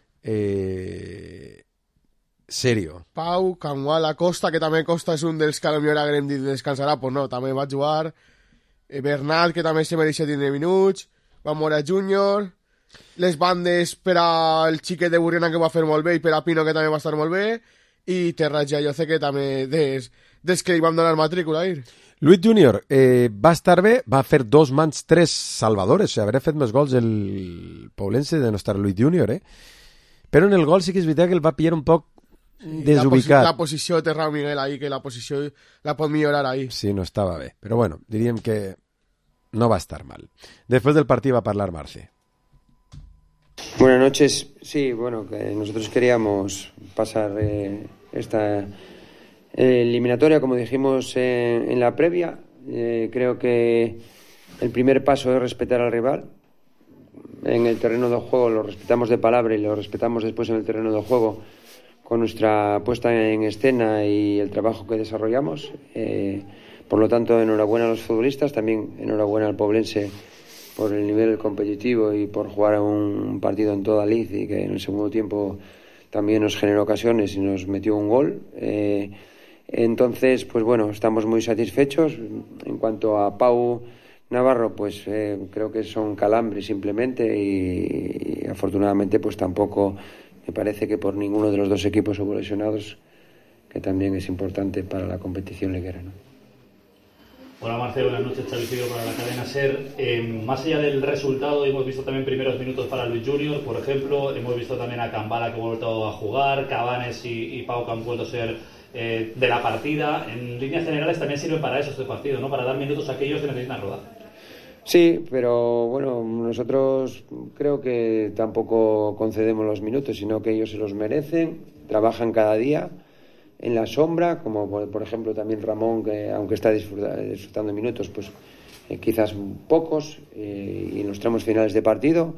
serio. Pau, Canguala, Costa, que també Costa és un dels que potser haguem dit descansarà, pues no, també va jugar. Bernat, que també se mereixia tindre minuts. Va Mora Júnior. Les bandes per al xiquet de Burriana, que va fer molt bé, i per a Pino, que també va estar molt bé. I Terrats i Ayoce, que també des que li vam donar matrícula. Luis Júnior va estar bé, va fer 2 mans, 3 salvadores, o sigui, haurà fet més gols el poblense de no estar Luis Júnior, Però en el gol sí que és veritat que el va pillar un poc desubicat. La posició de Terrau Miguel ahí, que la posició la pot millorar ahí. Sí, no estava bé. Però bueno, diríem que no va estar mal. Después del partido va a hablar Marce. Buenas noches. Sí, bueno, que nosotros queríamos pasar esta eliminatoria, como dijimos en la previa. Creo que el primer paso es respetar al rival. En el terreno de juego lo respetamos de palabra y lo respetamos después en el terreno de juego con nuestra puesta en escena y el trabajo que desarrollamos. Por lo tanto, enhorabuena a los futbolistas, también enhorabuena al poblense por el nivel competitivo y por jugar un partido en toda lid, y que en el segundo tiempo también nos generó ocasiones y nos metió un gol. Entonces, pues bueno, estamos muy satisfechos. En cuanto a Pau Navarro, pues creo que son calambres simplemente, y afortunadamente pues tampoco me parece que por ninguno de los dos equipos hubo lesionados, que también es importante para la competición liguera, ¿no? Hola Marcelo, buenas noches, Xavi Figueroa para la cadena SER. Más allá del resultado, hemos visto también primeros minutos para Luis Júnior, por ejemplo, hemos visto también a Cambala, que ha vuelto a jugar, Cabanes y Pau, que han vuelto a ser de la partida. En líneas generales también sirve para eso este partido, ¿no? Para dar minutos a aquellos que necesitan rodar. Sí, pero bueno, nosotros creo que tampoco concedemos los minutos, sino que ellos se los merecen, trabajan cada día en la sombra, como por ejemplo también Ramón, que aunque está disfrutando minutos, pues quizás pocos, y en los tramos finales de partido,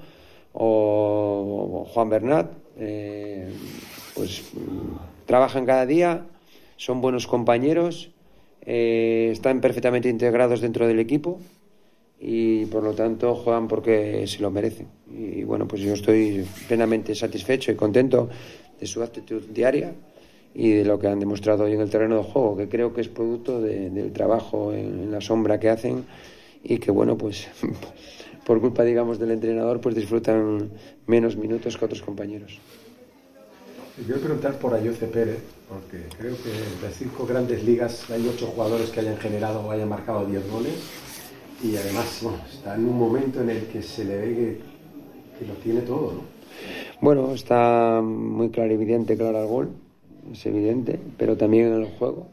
o Juan Bernat, pues trabajan cada día, son buenos compañeros, están perfectamente integrados dentro del equipo y por lo tanto juegan porque se lo merecen. Y bueno, pues yo estoy plenamente satisfecho y contento de su actitud diaria y de lo que han demostrado hoy en el terreno de juego, que creo que es producto del trabajo en la sombra que hacen y que bueno, pues por culpa, digamos, del entrenador, pues disfrutan menos minutos que otros compañeros. Quiero preguntar por Ayoce Pérez, porque creo que en las 5 grandes ligas hay 8 jugadores que hayan generado o hayan marcado 10 goles y además bueno, está en un momento en el que se le ve que lo tiene todo, ¿no? Bueno, está muy clarividente, claro al gol, es evidente, pero también en el juego.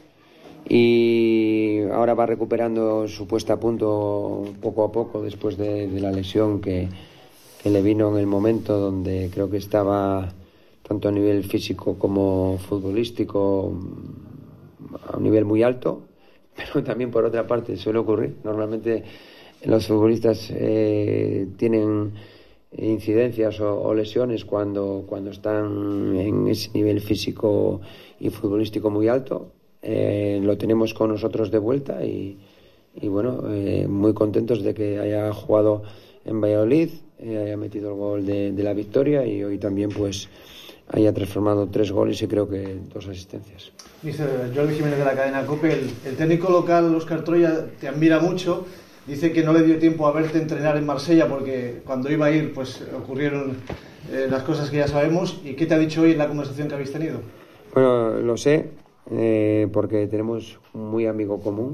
Y ahora va recuperando su puesta a punto poco a poco después de la lesión que le vino en el momento donde creo que estaba tanto a nivel físico como futbolístico a un nivel muy alto, pero también por otra parte suele ocurrir. Normalmente los futbolistas tienen incidencias o lesiones cuando están en ese nivel físico y futbolístico muy alto. Lo tenemos con nosotros de vuelta y bueno, muy contentos de que haya jugado en Valladolid, haya metido el gol de la victoria y hoy también pues haya transformado 3 goles y creo que 2 asistencias. Mister Jordi Jiménez de la cadena COPE, el técnico local Óscar Troya te admira mucho, dice que no le dio tiempo a verte entrenar en Marsella porque cuando iba a ir pues ocurrieron las cosas que ya sabemos. ¿Y qué te ha dicho hoy en la conversación que habéis tenido? Bueno, lo sé, porque tenemos un muy amigo común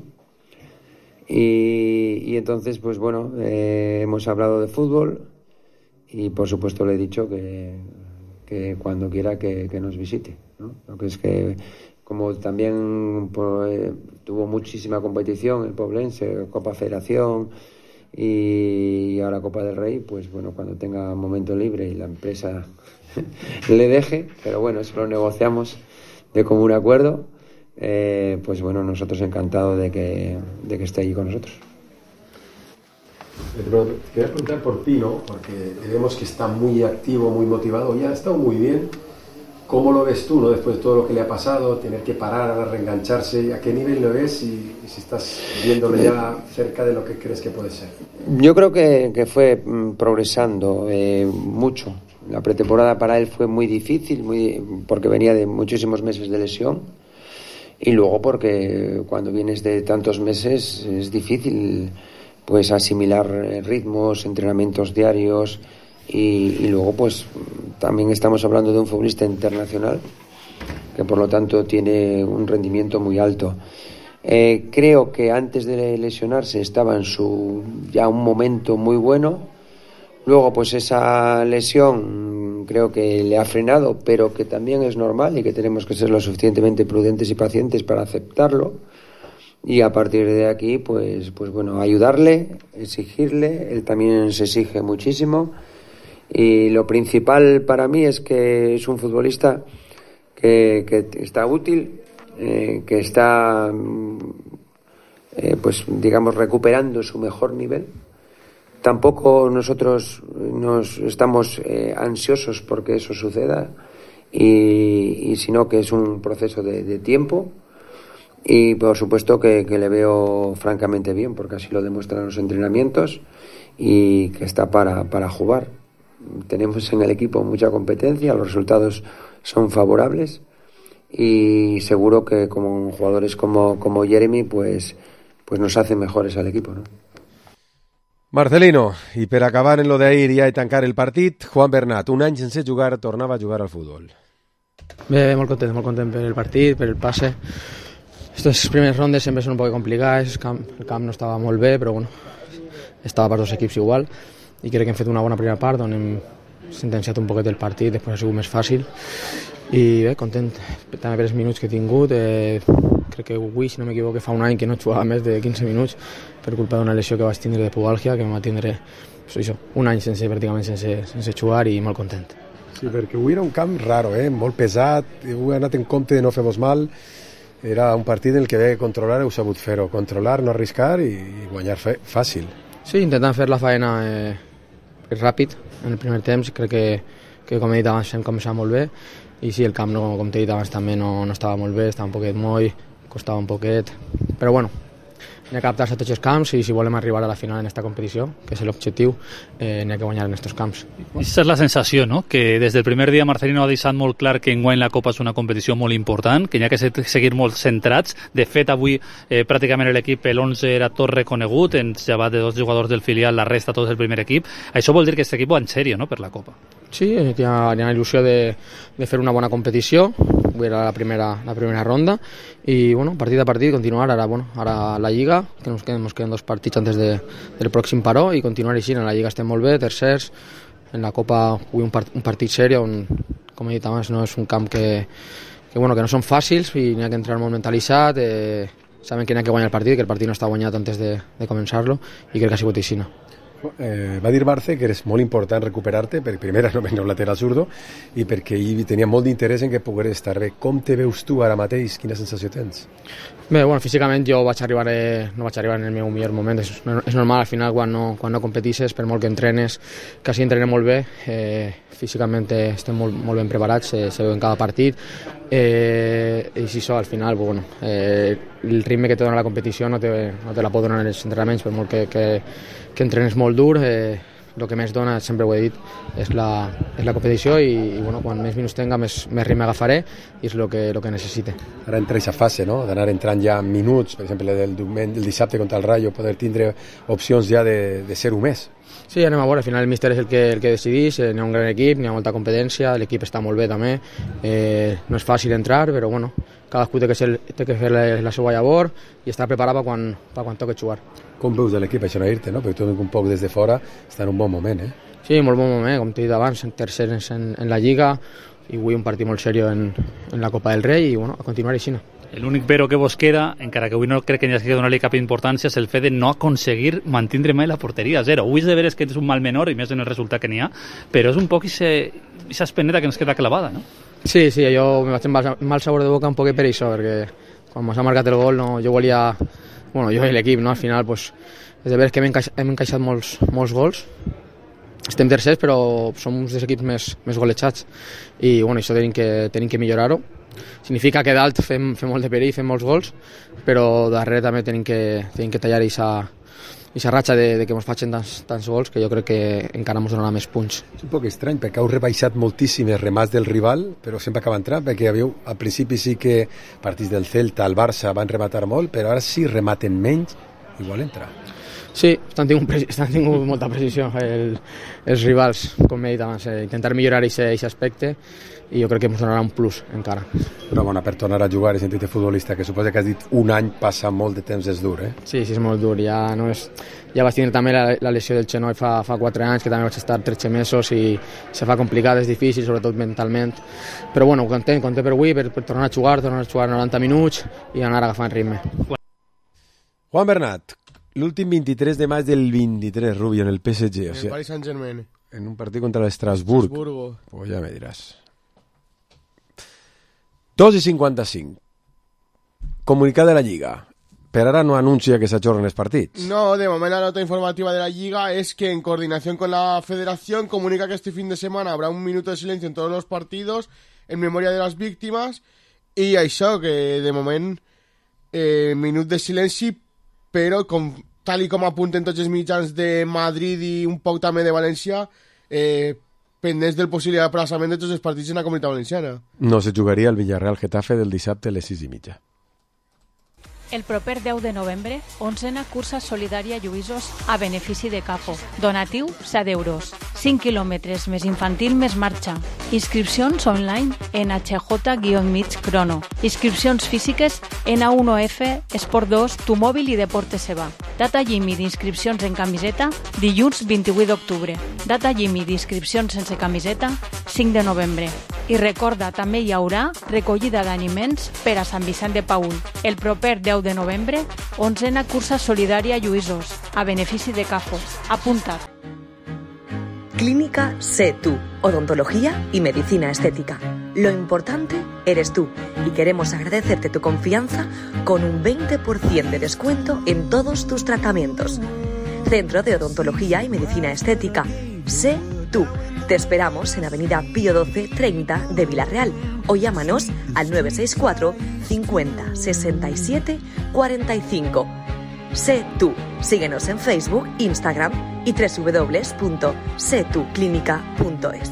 y entonces pues bueno, hemos hablado de fútbol y por supuesto le he dicho que cuando quiera que nos visite, ¿no? Lo que es que como también tuvo muchísima competición el Poblense, Copa Federación y ahora Copa del Rey, pues bueno, cuando tenga momento libre y la empresa le deje, pero bueno, eso lo negociamos de común acuerdo, pues bueno, nosotros encantados de que esté allí con nosotros. Pero quería preguntar por Pino, porque vemos que está muy activo, muy motivado, ya ha estado muy bien. ¿Cómo lo ves tú, no? Después de todo lo que le ha pasado, tener que parar, a reengancharse, ¿a qué nivel lo ves y si estás viéndolo ya cerca de lo que crees que puede ser? Yo creo que fue progresando mucho. La pretemporada para él fue muy difícil, porque venía de muchísimos meses de lesión y luego porque cuando vienes de tantos meses es difícil pues asimilar ritmos, entrenamientos diarios y luego pues también estamos hablando de un futbolista internacional que por lo tanto tiene un rendimiento muy alto. Creo que antes de lesionarse estaba en ya un momento muy bueno. Luego pues esa lesión creo que le ha frenado, pero que también es normal y que tenemos que ser lo suficientemente prudentes y pacientes para aceptarlo. Y a partir de aquí, pues bueno, ayudarle, exigirle, él también se exige muchísimo. Y lo principal para mí es que es un futbolista que está útil, que está, pues digamos, recuperando su mejor nivel. Tampoco nosotros nos estamos ansiosos porque eso suceda, y sino que es un proceso de tiempo. Y por supuesto que le veo francamente bien, porque así lo demuestran los entrenamientos y que está para jugar. Tenemos en el equipo mucha competencia, los resultados son favorables y seguro que como jugadores como Jeremy pues nos hacen mejores al equipo, ¿no? Marcelino, i per acabar en lo d'ahir ja i tancar el partit, Juan Bernat, un any sense jugar, tornava a jugar al futbol. Bé, molt content per el partit, per el passe. Aquestes primeres rondes sempre són un poc complicades, el camp no estava molt bé, però bueno, estava per 2 equips igual, i crec que hem fet una bona primera part on hem sentenciat un poquet el partit, després ha sigut més fàcil, i bé, content també per els minuts que he tingut. Crec que avui, si no m'equivoco, fa un any que no jugava més de 15 minuts per culpa d'una lesió que vaig tindre de pubalgia, que em va tindre un any pràcticament sense jugar i molt content. Sí, perquè avui era un camp raro, molt pesat, avui he anat en compte de no fer-vos mal. Era un partit en el que havia de controlar, heu sabut fer-ho, controlar, no arriscar i guanyar fàcil. Sí, intentant fer la feina ràpid en el primer temps. Crec que com he dit abans, hem començat molt bé, i sí, el camp, com t'he dit abans, també no estava molt bé, estava un poquet moll, costava un poquet, però bueno, n'hi ha que adaptar-se a tots els camps, i si volem arribar a la final en aquesta competició, que és l'objectiu, n'hi ha que guanyar en aquests camps. Aquesta és la sensació, no? Que des del primer dia Marcelino ha deixat molt clar que enguany la Copa és una competició molt important, que n'hi ha que seguir molt centrats. De fet, avui pràcticament l'equip, l'11 era tot reconegut, llevat de 2 jugadors del filial, la resta tot és el primer equip. Això vol dir que aquest equip va en sèrio, no?, per la Copa. Sí, hi ha il·lusió de fer una bona competició. Avui era la primera ronda i bueno, partit a partit continuar. Ara la Lliga, que ens queden 2 partits antes del pròxim paró, i continuar així. En la Lliga estem molt bé, tercers. En la Copa avui un partit sèrie on, com he dit abans, no és un camp que no són fàcils i n'hi ha que entrar molt mentalitzat. Saben que n'hi ha que guanyar el partit, que el partit no està guanyat antes de començar-lo, i crec que ha sigut així. Va dir Barce que és molt important recuperar-te, perquè primer no venia un lateral zurdo i perquè ell tenia molt d'interès en que pogués estar bé. Com te veus tu ara mateix? Quina sensació tens? Bé, físicament jo no vaig arribar en el meu millor moment. És normal, al final, quan no competisses, per molt que entrenes, quasi entrenem molt bé, físicament estem molt ben preparats, se veu en cada partit, i si això, al final, el ritme que te dona la competició no te la pot donar en els entrenaments, per molt que entrenes molt dur. El que més dona, sempre ho he dit, és la competició, i quan més minuts tenga, més ritme agafaré, i és el que necessite. Ara entra aquesta fase, no?, d'anar entrant ja en minuts, per exemple, del dissabte contra el Rayo, poder tindre opcions ja de ser-ho més. Sí, anem a veure, al final el míster és el que decidís, n'hi ha un gran equip, n'hi ha molta competència, l'equip està molt bé també, no és fàcil entrar, però cadascú té que fer la seva llavor i estar preparat per quan toqui jugar. Com veus de l'equip, això no dir-te, no? Perquè tu un poc des de fora està en un bon moment, Sí, molt bon moment, com t'he dit abans, tercers en la Lliga, i avui un partit molt seriós en la Copa del Rei, i a continuar així. L'únic però que vos queda, encara que avui no crec que n'hi hagi de donar-li cap importància, és el fet de no aconseguir mantindre mai la porteria a 0. Avui és de veres que és un mal menor, i més en el resultat que n'hi ha, però és un poc aquesta espineta que ens queda clavada, no? Sí, jo me vaig amb mal sabor de boca un poquet per això, perquè quan m'ha marcat el gol jo volia... jo i l'equip, no? Al final, és de veres que hem encaixat molts gols. Estem tercers, però som uns dels equips més golejats, i això tenim que millorar-ho. Significa que dalt fem molt de perill, fem molts gols, però darrere també tenim que tallar aquesta ratxa de que ens facin tants gols, que jo crec que encara ens donarà més punts. És un poc estrany, perquè heu rebaixat moltíssim els remats del rival, però sempre acaba entrant, perquè al principi sí que partits del Celta, el Barça van rematar molt, però ara sí rematen menys, igual entra. Sí, estan tingut molta precisió els rivals, com he dit abans, intentar millorar aquest aspecte, i jo crec que ens donarà un plus encara. Però per tornar a jugar i sentir-te futbolista, que suposa que has dit un any passa molt de temps, és dur, Sí, és molt dur. Ja vaig tenir també la lesió del genoll fa 4 anys, que també vaig estar 13 mesos, i se fa complicat, és difícil, sobretot mentalment. Però content per avui, per tornar a jugar 90 minuts i anar agafant ritme. Juan Bernat, l'últim 23 de maig del 23, Rubio, en el PSG. En el Paris Saint-Germain. En un partit contra l'Estrasburg. Pues ja me diràs. 2:55. Comunicat de la Lliga. Per ara no anuncia que s'ajornen els partits. No, de moment la nota informativa de la Liga es que en coordinación con la Federación comunica que este fin de semana habrá un minuto de silencio en todos los partidos en memoria de las víctimas, i això, que de moment minut de silenci, però tal i com apunten tots els mitjans de Madrid i un poc també de València, pendents del possible aplaçament de tots els partits en la Comunitat Valenciana. No se jugaria el Villarreal-Getafe del dissabte a les 6:30. El proper 10 de novembre, 11a cursa solidària Lluïsos a benefici de Capo. Donatiu, 7 euros. 5 quilòmetres més infantil més marxa. Inscripcions online en HJ-mig Crono. Inscripcions físiques en A1F, Esport 2, Tu Mòbil i Deportes Seba. Data límit d'inscripcions en camiseta, dilluns 28 d'octubre. Data límit d'inscripcions sense camiseta, 5 de novembre. I recorda, també hi haurà recollida d'aliments per a Sant Vicent de Paül. El proper 10 de novembre, 11a cursa solidària Lluïsos, a benefici de CAFOS. Apunta't. Clínica Sé Tú, odontología y medicina estética. Lo importante eres tú y queremos agradecerte tu confianza con un 20% de descuento en todos tus tratamientos. Centro de Odontología y Medicina Estética. Sé Tú. Te esperamos en Avenida Pío 12 30 de Villarreal o llámanos al 964 50 67 45. Sé Tú. Síguenos en Facebook, Instagram y www.setuclinica.es.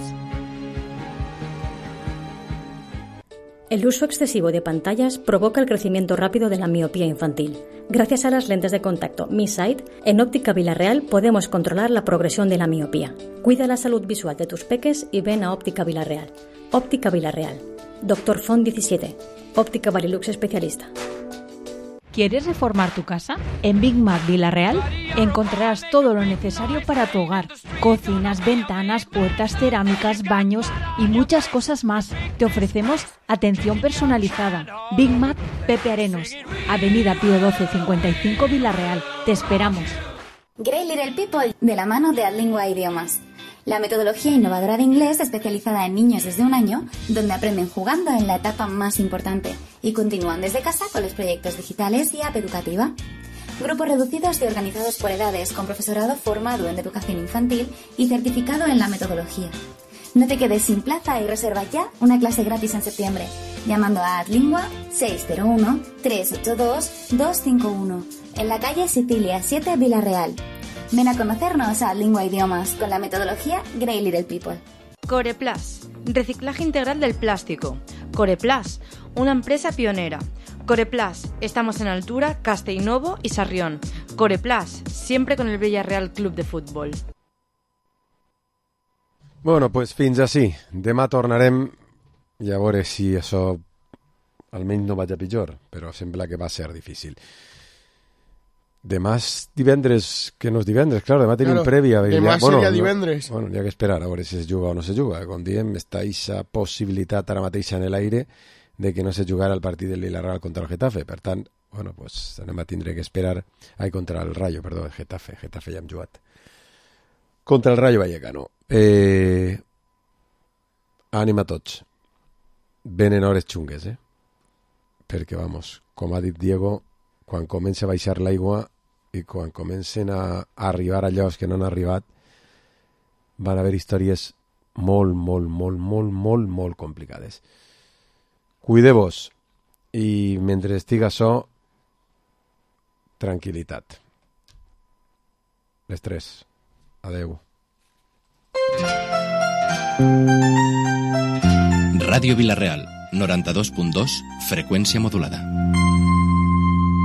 El uso excesivo de pantallas provoca el crecimiento rápido de la miopía infantil. Gracias a las lentes de contacto Mi Sight, en Óptica Villarreal podemos controlar la progresión de la miopía. Cuida la salud visual de tus peques y ven a Óptica Villarreal. Óptica Villarreal. Dr. Font 17. Óptica Varilux especialista. ¿Quieres reformar tu casa? En Big Mac Villarreal encontrarás todo lo necesario para tu hogar. Cocinas, ventanas, puertas, cerámicas, baños y muchas cosas más. Te ofrecemos atención personalizada. Big Mac Pepe Arenos, Avenida Pío 12 55 Villarreal. Te esperamos. Great Little People, de la mano de Adlingua Idiomas. La metodología innovadora de inglés especializada en niños desde 1 año, donde aprenden jugando en la etapa más importante y continúan desde casa con los proyectos digitales y app educativa. Grupos reducidos y organizados por edades, con profesorado formado en educación infantil y certificado en la metodología. No te quedes sin plaza y reserva ya una clase gratis en septiembre, llamando a Adlingua 601-382-251, en la calle Sicilia 7 Villarreal. Ven a conocernos a Adlingua Idiomas con la metodología Great Little People. Coreplas, reciclaje integral del plástico. Coreplas, una empresa pionera. Coreplas, estamos en Altura, Castellnovo y Sarrión. Coreplas, siempre con el Villarreal Club de Fútbol. Bueno, pues fins així. Demà tornarem i a veure si això almenys no vaig a pitjor, però sembla que va ser difícil. Demà és divendres, que no és divendres, clar, demà tenim prèvia. Demà seria divendres. Bueno, hi ha que esperar a veure si es juga o no se juga. Com diem, està aquesta possibilitat ara mateix en l'aire de que no se jugara el partit del Villarreal contra el Getafe. Per tant, bueno, pues anem a tindre que esperar. Ai, contra el Rayo, perdó, el Getafe ja hem jugat. Contra el Rayo Vallecano. Ànima a tots. Venen hores xungues, perquè, vamos, com ha dit Diego, quan comença a baixar l'aigua i quan comencen a arribar allò que no han arribat, van haver històries molt complicades. Cuideu-vos i mentre estiga això, tranquil·litat. Les 3. Adeu. Ràdio Vilareal, 92.2, freqüència modulada.